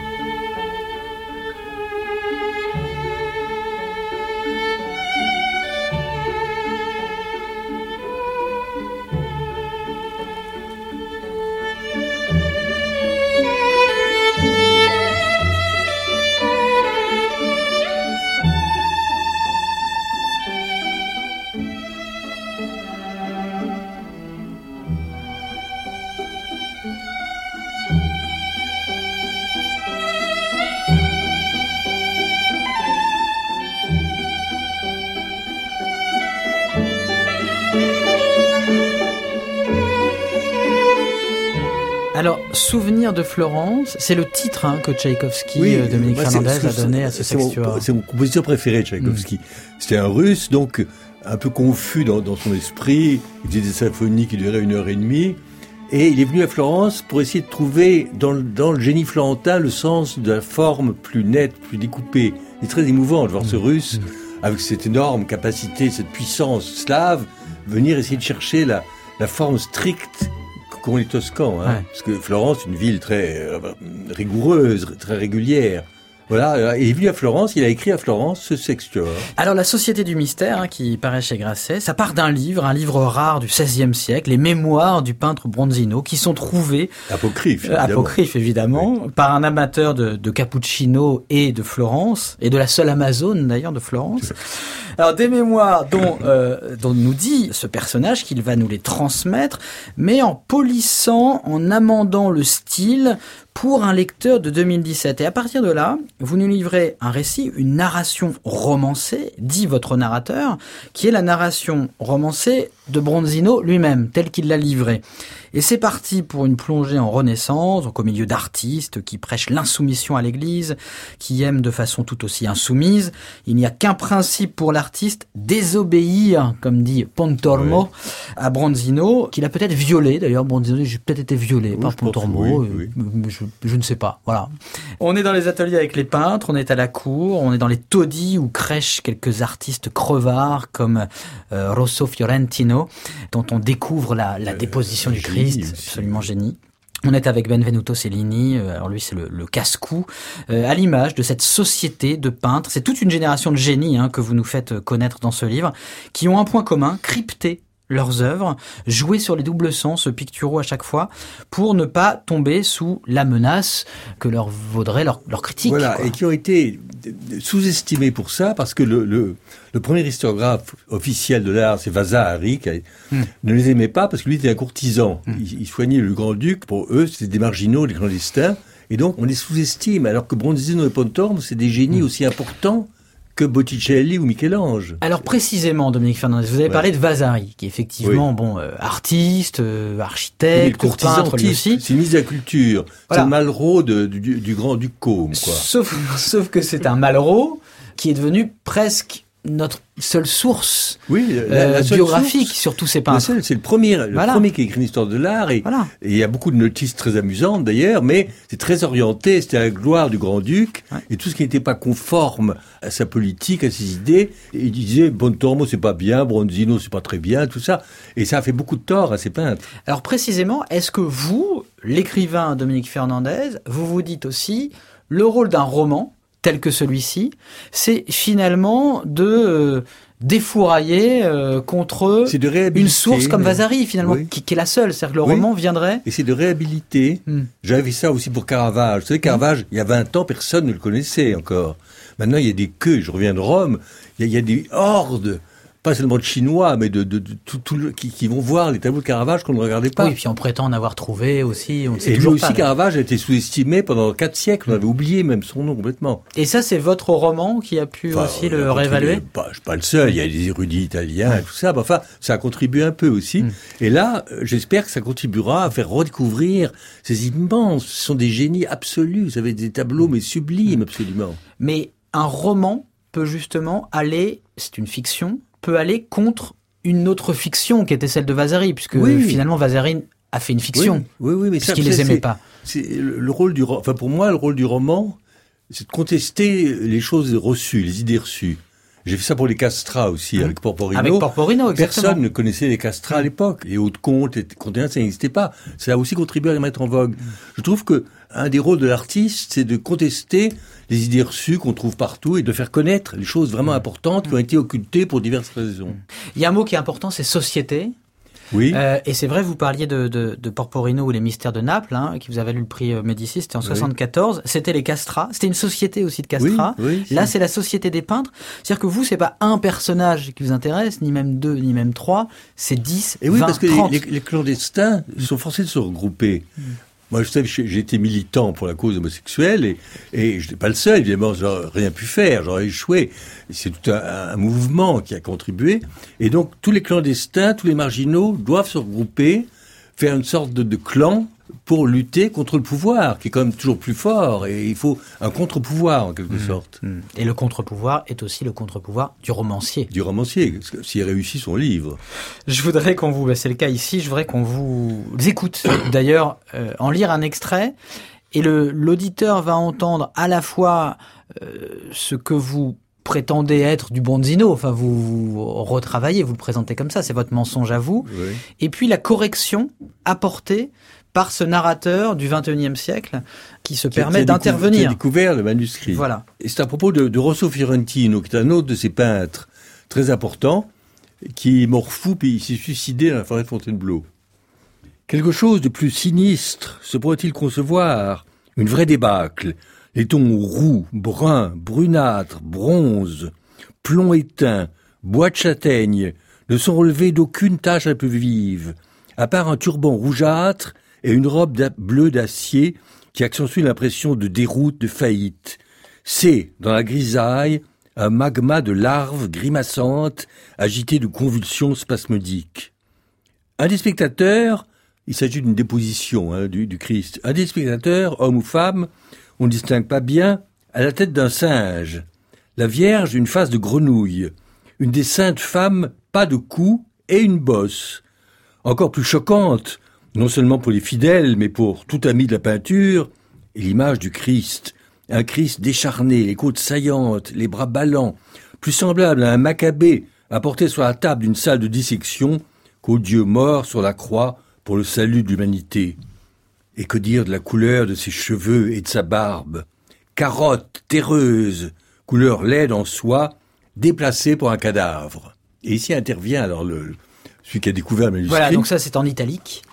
Alors, Souvenir de Florence, c'est le titre que Tchaïkovski, Dominique Fernandez, a donné à ce sextuor. C'est mon compositeur préféré, Tchaïkovski. C'était un Russe, donc un peu confus dans son esprit. Il faisait des symphonies qui duraient 1h30. Et il est venu à Florence pour essayer de trouver dans le génie florentin le sens de la forme plus nette, plus découpée. C'est très émouvant de voir ce Russe, avec cette énorme capacité, cette puissance slave, venir essayer de chercher la forme stricte qu'ont les Toscans. Parce que Florence est une ville très rigoureuse, très régulière. Voilà, il est venu à Florence, il a écrit à Florence ce sextuor. Alors, la Société du mystère, qui paraît chez Grasset, ça part d'un livre, un livre rare du XVIe siècle, les mémoires du peintre Bronzino, qui sont trouvés... Apocryphes, évidemment, par un amateur de cappuccino et de Florence, et de la seule Amazone, d'ailleurs, de Florence. Alors, des mémoires dont nous dit ce personnage qu'il va nous les transmettre, mais en polissant, en amendant le style pour un lecteur de 2017. Et à partir de là, vous nous livrez un récit, une narration romancée, dit votre narrateur, qui est la narration romancée de Bronzino lui-même, tel qu'il l'a livré. Et c'est parti pour une plongée en Renaissance, donc au milieu d'artistes qui prêchent l'insoumission à l'Église, qui aiment de façon tout aussi insoumise. Il n'y a qu'un principe pour l'artiste, désobéir, comme dit Pontormo, à Bronzino, qu'il a peut-être violé. D'ailleurs, Bronzino, j'ai peut-être été violé par Pontormo. Je ne sais pas. Voilà. On est dans les ateliers avec les peintres, on est à la cour, on est dans les taudis où crèchent quelques artistes crevards comme Rosso Fiorentino, dont on découvre la déposition du Christ. Absolument génie. On est avec Benvenuto Cellini, alors lui c'est le casse-cou, à l'image de cette société de peintres. C'est toute une génération de génies que vous nous faites connaître dans ce livre, qui ont un point commun, crypter leurs œuvres, jouer sur les doubles sens picturaux à chaque fois, pour ne pas tomber sous la menace que leur vaudrait leur critique. Voilà, quoi. Et qui ont été sous-estimés pour ça, parce que le premier historiographe officiel de l'art, c'est Vasari, qui ne les aimait pas, parce que lui était un courtisan. Il soignait le grand-duc, pour eux, c'était des marginaux, des clandestins, et donc on les sous-estime, alors que Bronzino et Pontormo, c'est des génies aussi importants que Botticelli ou Michel-Ange. Alors précisément, Dominique Fernandez, vous avez parlé de Vasari, qui est effectivement artiste, architecte, peintre lui aussi. C'est une mise à la culture. Voilà. C'est le Malraux du grand-duc Côme, quoi. Sauf que c'est un Malraux qui est devenu presque notre seule source la seule biographique source, sur tous ces peintres. C'est le premier qui a écrit une histoire de l'art et il y a beaucoup de notices très amusantes d'ailleurs, mais c'est très orienté, c'était la gloire du grand-duc et tout ce qui n'était pas conforme à sa politique, à ses idées, et il disait Pontormo c'est pas bien, Bronzino c'est pas très bien, tout ça, et ça a fait beaucoup de tort à ces peintres. Alors précisément, est-ce que vous, l'écrivain Dominique Fernandez, vous dites aussi le rôle d'un roman tel que celui-ci, c'est finalement de défourailler contre une source comme Vasari, finalement, qui est la seule. C'est-à-dire que le roman viendrait... Et c'est de réhabiliter. J'avais vu ça aussi pour Caravage. Vous savez, Caravage, il y a 20 ans, personne ne le connaissait encore. Maintenant, il y a des queues. Je reviens de Rome. Il y a des hordes, pas seulement de Chinois, mais qui vont voir les tableaux de Caravage qu'on ne regardait pas. Oui, puis on prétend en avoir trouvé aussi. On ne sait et toujours lui aussi, Caravage a été sous-estimé pendant 4 siècles. On avait oublié même son nom complètement. Et ça, c'est votre roman qui a pu aussi le réévaluer? Je ne suis pas le seul. Il y a des érudits italiens et tout ça. Enfin, ça a contribué un peu aussi. Et là, j'espère que ça contribuera à faire redécouvrir ces immenses. Ce sont des génies absolus. Vous avez des tableaux, mais sublimes, absolument. Mais un roman peut justement aller, c'est une fiction, peut aller contre une autre fiction qui était celle de Vasari, puisque finalement Vasari a fait une fiction, mais puisqu'il les aimait pas. C'est le rôle pour moi, le rôle du roman, c'est de contester les choses reçues, les idées reçues. J'ai fait ça pour les castrats aussi, avec Porporino. Avec Porporino, exactement. Personne ne connaissait les castrats à l'époque. Les hauts de compte, les contes, ça n'existait pas. Ça a aussi contribué à les mettre en vogue. Je trouve que un des rôles de l'artiste, c'est de contester les idées reçues qu'on trouve partout et de faire connaître les choses vraiment importantes qui ont été occultées pour diverses raisons. Il y a un mot qui est important, c'est société. Oui. Et c'est vrai, vous parliez de Porporino ou les mystères de Naples, qui vous avez lu le prix Médicis, c'était en 74. C'était les castrats. C'était une société aussi de castrats. Là, c'est la société des peintres. C'est-à-dire que vous, c'est pas un personnage qui vous intéresse, ni même 2, ni même 3. C'est 10, et 20, 30. Parce que les clandestins sont forcés de se regrouper. Moi, je sais, j'ai été militant pour la cause homosexuelle et je n'étais pas le seul, évidemment, j'aurais rien pu faire, j'aurais échoué. C'est tout un mouvement qui a contribué. Et donc, tous les clandestins, tous les marginaux doivent se regrouper, faire une sorte de clan pour lutter contre le pouvoir, qui est quand même toujours plus fort. Et il faut un contre-pouvoir, en quelque sorte. Et le contre-pouvoir est aussi le contre-pouvoir du romancier. Du romancier, s'il réussit son livre. Je voudrais c'est le cas ici, je voudrais qu'on vous écoute, d'ailleurs, en lire un extrait. Et l'auditeur va entendre à la fois ce que vous prétendez être du Bronzino, enfin vous retravaillez, vous le présentez comme ça, c'est votre mensonge à vous. Oui. Et puis la correction apportée par ce narrateur du XXIe siècle qui se permet d'intervenir. Qui a découvert le manuscrit. Voilà. Et c'est à propos de Rosso Fiorentino, qui est un autre de ces peintres très importants, qui est mort fou, puis il s'est suicidé dans la forêt de Fontainebleau. Quelque chose de plus sinistre se pourrait-il concevoir? Une vraie débâcle. Les tons roux, bruns, brunâtres, bronze, plomb éteint, bois de châtaigne ne sont relevés d'aucune tache un peu vive, à part un turban rougeâtre et une robe bleue d'acier qui accentue l'impression de déroute, de faillite. C'est, dans la grisaille, un magma de larves grimaçantes agitées de convulsions spasmodiques. Un des spectateurs, il s'agit d'une déposition du Christ, un des spectateurs, homme ou femme, on ne distingue pas bien, a la tête d'un singe, la Vierge une face de grenouille, une des saintes femmes pas de cou et une bosse. Encore plus choquante, non seulement pour les fidèles, mais pour tout ami de la peinture, est l'image du Christ. Un Christ décharné, les côtes saillantes, les bras ballants, plus semblable à un Maccabée apporté sur la table d'une salle de dissection qu'au Dieu mort sur la croix pour le salut de l'humanité. Et que dire de la couleur de ses cheveux et de sa barbe? Carotte, terreuse, couleur laide en soie, déplacée pour un cadavre. Et ici intervient alors celui qui a découvert le manuscrit. Voilà, donc ça c'est en italique.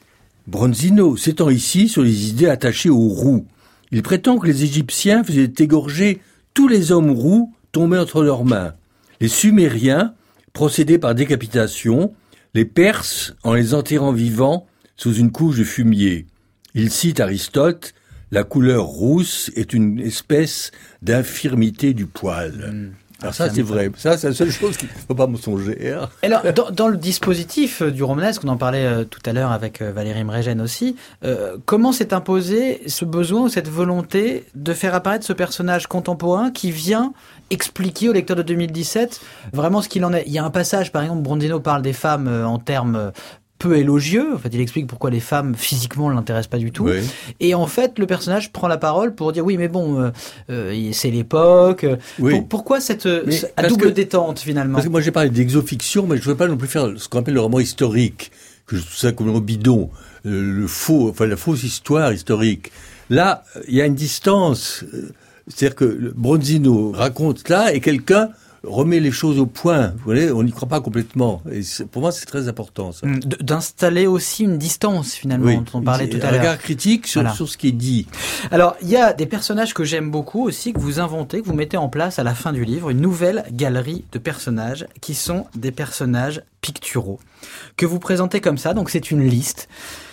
Bronzino s'étend ici sur les idées attachées aux roux. Il prétend que les Égyptiens faisaient égorger tous les hommes roux tombés entre leurs mains. Les Sumériens procédaient par décapitation, les Perses en les enterrant vivants sous une couche de fumier. Il cite Aristote, la couleur rousse est une espèce d'infirmité du poil. Alors ça, c'est vrai. Ça, c'est la seule chose qu'il ne faut pas me songer. Hein. Alors, dans le dispositif du romanesque, on en parlait tout à l'heure avec Valérie Mregen aussi, comment s'est imposé ce besoin ou cette volonté de faire apparaître ce personnage contemporain qui vient expliquer au lecteur de 2017 vraiment ce qu'il en est? Il y a un passage, par exemple, Bronzino parle des femmes en termes peu élogieux. En fait, il explique pourquoi les femmes physiquement ne l'intéressent pas du tout. Oui. Et en fait, le personnage prend la parole pour dire oui, mais bon, c'est l'époque. Oui. Pourquoi cette double détente finalement? Parce que moi j'ai parlé d'exofiction, mais je ne veux pas non plus faire ce qu'on appelle le roman historique, que je trouve ça comme un bidon, la fausse histoire historique. Là, il y a une distance. C'est-à-dire que Bronzino raconte là et quelqu'un remet les choses au point. Vous voyez, on n'y croit pas complètement. Et pour moi, c'est très important, ça. D'installer aussi une distance, finalement, dont on parlait tout à l'heure. Un regard critique sur ce qui est dit. Alors, il y a des personnages que j'aime beaucoup aussi, que vous inventez, que vous mettez en place à la fin du livre, une nouvelle galerie de personnages qui sont des personnages picturaux, que vous présentez comme ça. Donc, c'est une liste.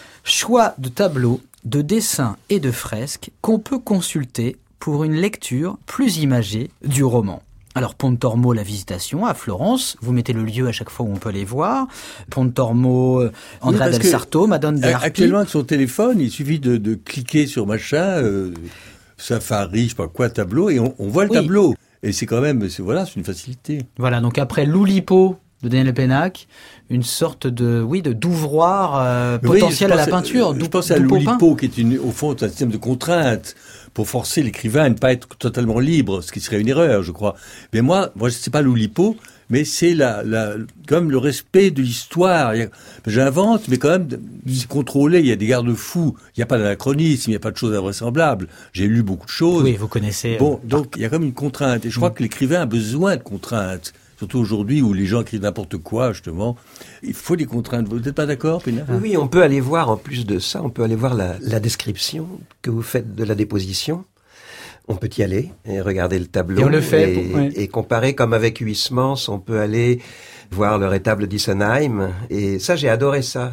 Choix de tableaux, de dessins et de fresques qu'on peut consulter pour une lecture plus imagée du roman. Alors, Pontormo, la visitation à Florence, vous mettez le lieu à chaque fois où on peut les voir. Pontormo, Andrea del Sarto, Madone de Harpy. Actuellement, avec son téléphone, il suffit de cliquer sur machin, Safari, je sais pas quoi, tableau, et on voit le tableau. Et c'est quand même, c'est une facilité. Voilà, donc après l'Oulipo de Daniel Pénac, une sorte d'ouvroir potentiel à la peinture. Je pense à l'Oulipo, qui est au fond un système de contraintes pour forcer l'écrivain à ne pas être totalement libre, ce qui serait une erreur, je crois. Mais moi, c'est pas l'Oulipo, mais c'est quand même le respect de l'histoire. J'invente, mais quand même, c'est contrôlé, il y a des garde-fous, il n'y a pas d'anachronisme, il n'y a pas de choses invraisemblables. J'ai lu beaucoup de choses. Oui, vous connaissez. Bon, donc il y a quand même une contrainte. Et je crois que l'écrivain a besoin de contraintes. Surtout aujourd'hui où les gens écrivent n'importe quoi, justement. Il faut des contraintes. Vous n'êtes pas d'accord, Pénard ? Oui, on peut aller voir, en plus de ça, on peut aller voir la description que vous faites de la déposition. On peut y aller et regarder le tableau. Et on le fait. Et comparer, comme avec Huysmans, on peut aller voir le rétable d'Issenheim. Et ça, j'ai adoré ça.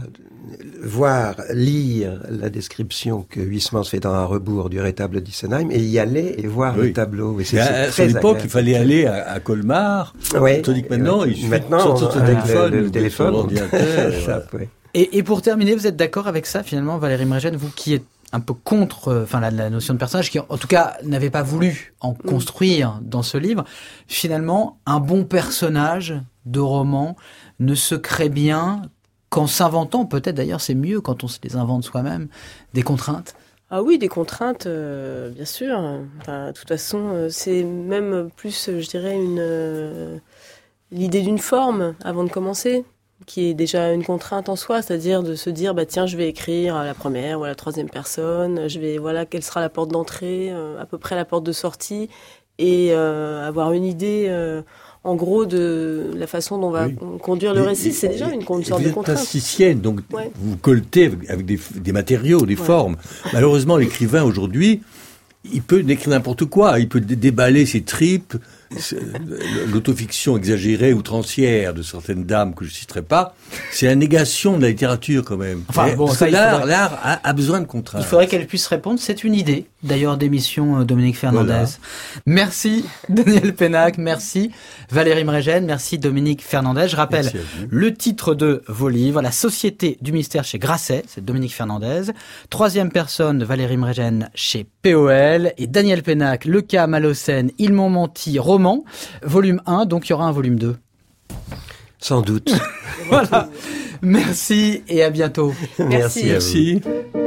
Lire la description que Huysmans fait dans Un rebours du rétable d'Issenheim et y aller et voir le tableau. Et à son époque, il fallait aller à Colmar. Oui. Tandis que maintenant, il suffit de sortir son téléphone, l'ordinateur. Et pour terminer, vous êtes d'accord avec ça, finalement, Valérie Mregen, vous qui êtes un peu contre la notion de personnage, qui en tout cas n'avait pas voulu en construire dans ce livre. Finalement, un bon personnage de roman ne se crée bien qu'en s'inventant, peut-être d'ailleurs c'est mieux quand on se les invente soi-même, des contraintes. Ah oui, des contraintes, bien sûr. Enfin, de toute façon, c'est même plus, je dirais, l'idée d'une forme avant de commencer, qui est déjà une contrainte en soi, c'est-à-dire de se dire, tiens, je vais écrire à la première ou à la troisième personne, quelle sera la porte d'entrée, à peu près la porte de sortie, et avoir une idée, en gros, de la façon dont on va conduire le récit. C'est déjà une sorte de contrainte. Vous êtes plasticienne, donc vous colletez avec des matériaux, des formes. Malheureusement, l'écrivain aujourd'hui, il peut écrire n'importe quoi, il peut déballer ses tripes, l'autofiction exagérée, outrancière de certaines dames que je citerai pas, c'est la négation de la littérature quand même. Enfin, bon, parce ça, que l'art a besoin de contraste. Il faudrait qu'elle puisse répondre. C'est une idée, d'ailleurs, d'émission Dominique Fernandez. Voilà. Merci Daniel Pénac, merci Valérie Mrégène, merci Dominique Fernandez. Je rappelle le titre de vos livres, La Société du mystère chez Grasset, c'est Dominique Fernandez. Troisième personne, Valérie Mrégène chez POL. Et Daniel Pénac, Le cas Malocène, Ils m'ont menti, roman, volume 1, donc il y aura un volume 2. Sans doute. Voilà. Merci et à bientôt. Merci. Merci.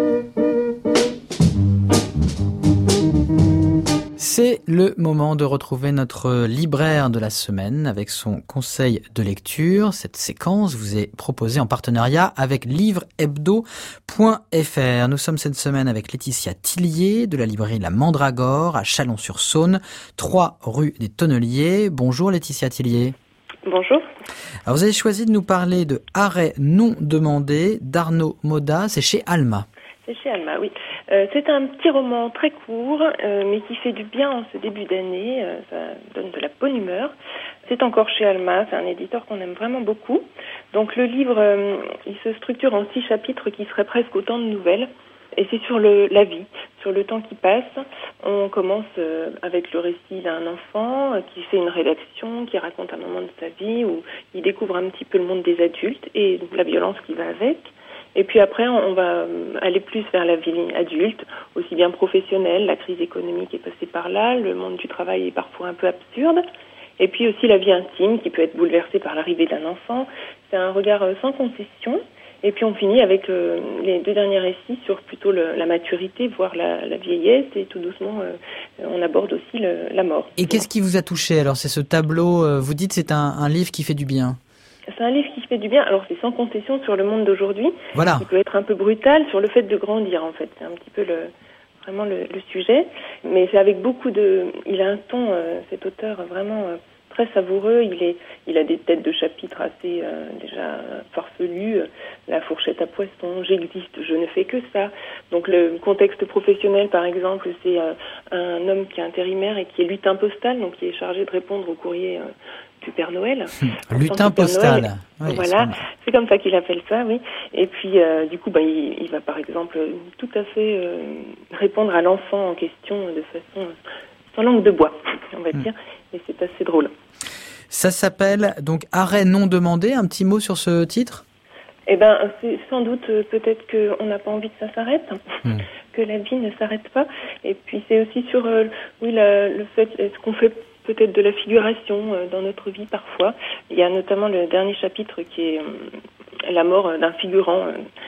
C'est le moment de retrouver notre libraire de la semaine avec son conseil de lecture. Cette séquence vous est proposée en partenariat avec livrehebdo.fr. Nous sommes cette semaine avec Laetitia Tillier de la librairie La Mandragore à Chalon-sur-Saône, 3 rue des Tonneliers. Bonjour Laetitia Tillier. Bonjour. Alors vous avez choisi de nous parler de Arrêt non demandé d'Arnaud Moda, c'est chez Alma. C'est chez Alma, oui. C'est un petit roman très court, mais qui fait du bien en ce début d'année. Ça donne de la bonne humeur. C'est encore chez Alma, c'est un éditeur qu'on aime vraiment beaucoup. Donc le livre, il se structure en 6 chapitres qui seraient presque autant de nouvelles. Et c'est sur la vie, sur le temps qui passe. On commence avec le récit d'un enfant qui fait une rédaction, qui raconte un moment de sa vie où il découvre un petit peu le monde des adultes et la violence qui va avec. Et puis après, on va aller plus vers la vie adulte, aussi bien professionnelle, la crise économique est passée par là, le monde du travail est parfois un peu absurde, et puis aussi la vie intime qui peut être bouleversée par l'arrivée d'un enfant. C'est un regard sans concession, et puis on finit avec les 2 derniers récits sur plutôt la maturité, voire la vieillesse, et tout doucement, on aborde aussi la mort. Et qu'est-ce qui vous a touché? Alors c'est ce tableau, vous dites c'est un livre qui fait du bien. C'est un livre qui fait du bien. Alors, c'est sans concession sur le monde d'aujourd'hui. Voilà. Il peut être un peu brutal sur le fait de grandir, en fait. C'est un petit peu vraiment le sujet. Mais c'est avec beaucoup il a un ton, cet auteur, vraiment très savoureux. Il a des têtes de chapitres assez, déjà farfelues. La fourchette à poisson, j'existe, je ne fais que ça. Donc, le contexte professionnel, par exemple, c'est un homme qui est intérimaire et qui est lutin postal, donc qui est chargé de répondre au courrier du Père Noël. Lutin postal. Oui, voilà, c'est comme ça qu'il appelle ça, oui. Et puis, du coup, il va par exemple tout à fait répondre à l'enfant en question de façon sans langue de bois, on va dire. Et c'est assez drôle. Ça s'appelle donc Arrêt non demandé. Un petit mot sur ce titre? Eh ben, c'est sans doute peut-être qu'on n'a pas envie que ça s'arrête, que la vie ne s'arrête pas. Et puis c'est aussi sur le fait, est-ce qu'on fait peut-être de la figuration dans notre vie parfois. Il y a notamment le dernier chapitre qui est la mort d'un figurant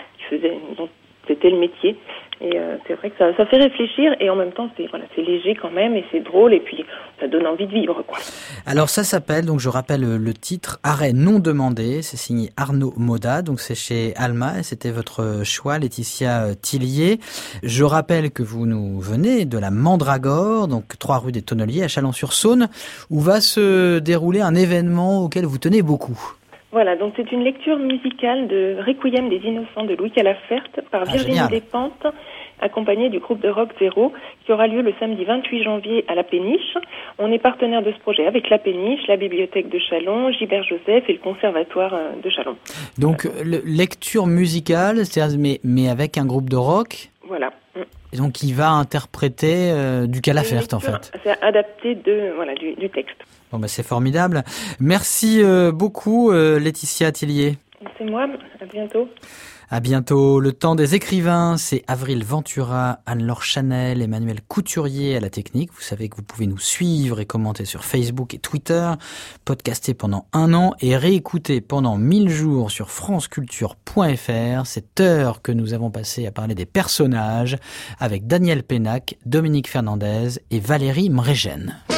dont c'était le métier. Et c'est vrai que ça fait réfléchir et en même temps c'est léger quand même et c'est drôle et puis ça donne envie de vivre, quoi. Alors ça s'appelle, donc je rappelle le titre, Arrêt non demandé, c'est signé Arnaud Moda, donc c'est chez Alma et c'était votre choix, Laetitia Tillier. Je rappelle que vous nous venez de la Mandragore, donc 3 rue des Tonneliers à Chalon-sur-Saône, où va se dérouler un événement auquel vous tenez beaucoup. Voilà, donc c'est une lecture musicale de Requiem des Innocents de Louis Calafert par Virginie Despentes, accompagnée du groupe de rock Zéro, qui aura lieu le samedi 28 janvier à La Péniche. On est partenaire de ce projet avec La Péniche, la bibliothèque de Chalon, Gilbert Joseph et le conservatoire de Chalon. Donc lecture musicale, c'est-à-dire mais avec un groupe de rock. Voilà. Et donc il va interpréter du Calafert en fait. C'est adapté du texte. Bon c'est formidable. Merci beaucoup Laetitia Tillier. C'est moi, à bientôt. À bientôt. Le temps des écrivains, c'est Avril Ventura, Anne-Laure Chanel, Emmanuel Couturier à la technique. Vous savez que vous pouvez nous suivre et commenter sur Facebook et Twitter, podcaster pendant 1 an et réécouter pendant 1000 jours sur franceculture.fr. Cette heure que nous avons passée à parler des personnages avec Daniel Pénac, Dominique Fernandez et Valérie Mrégène.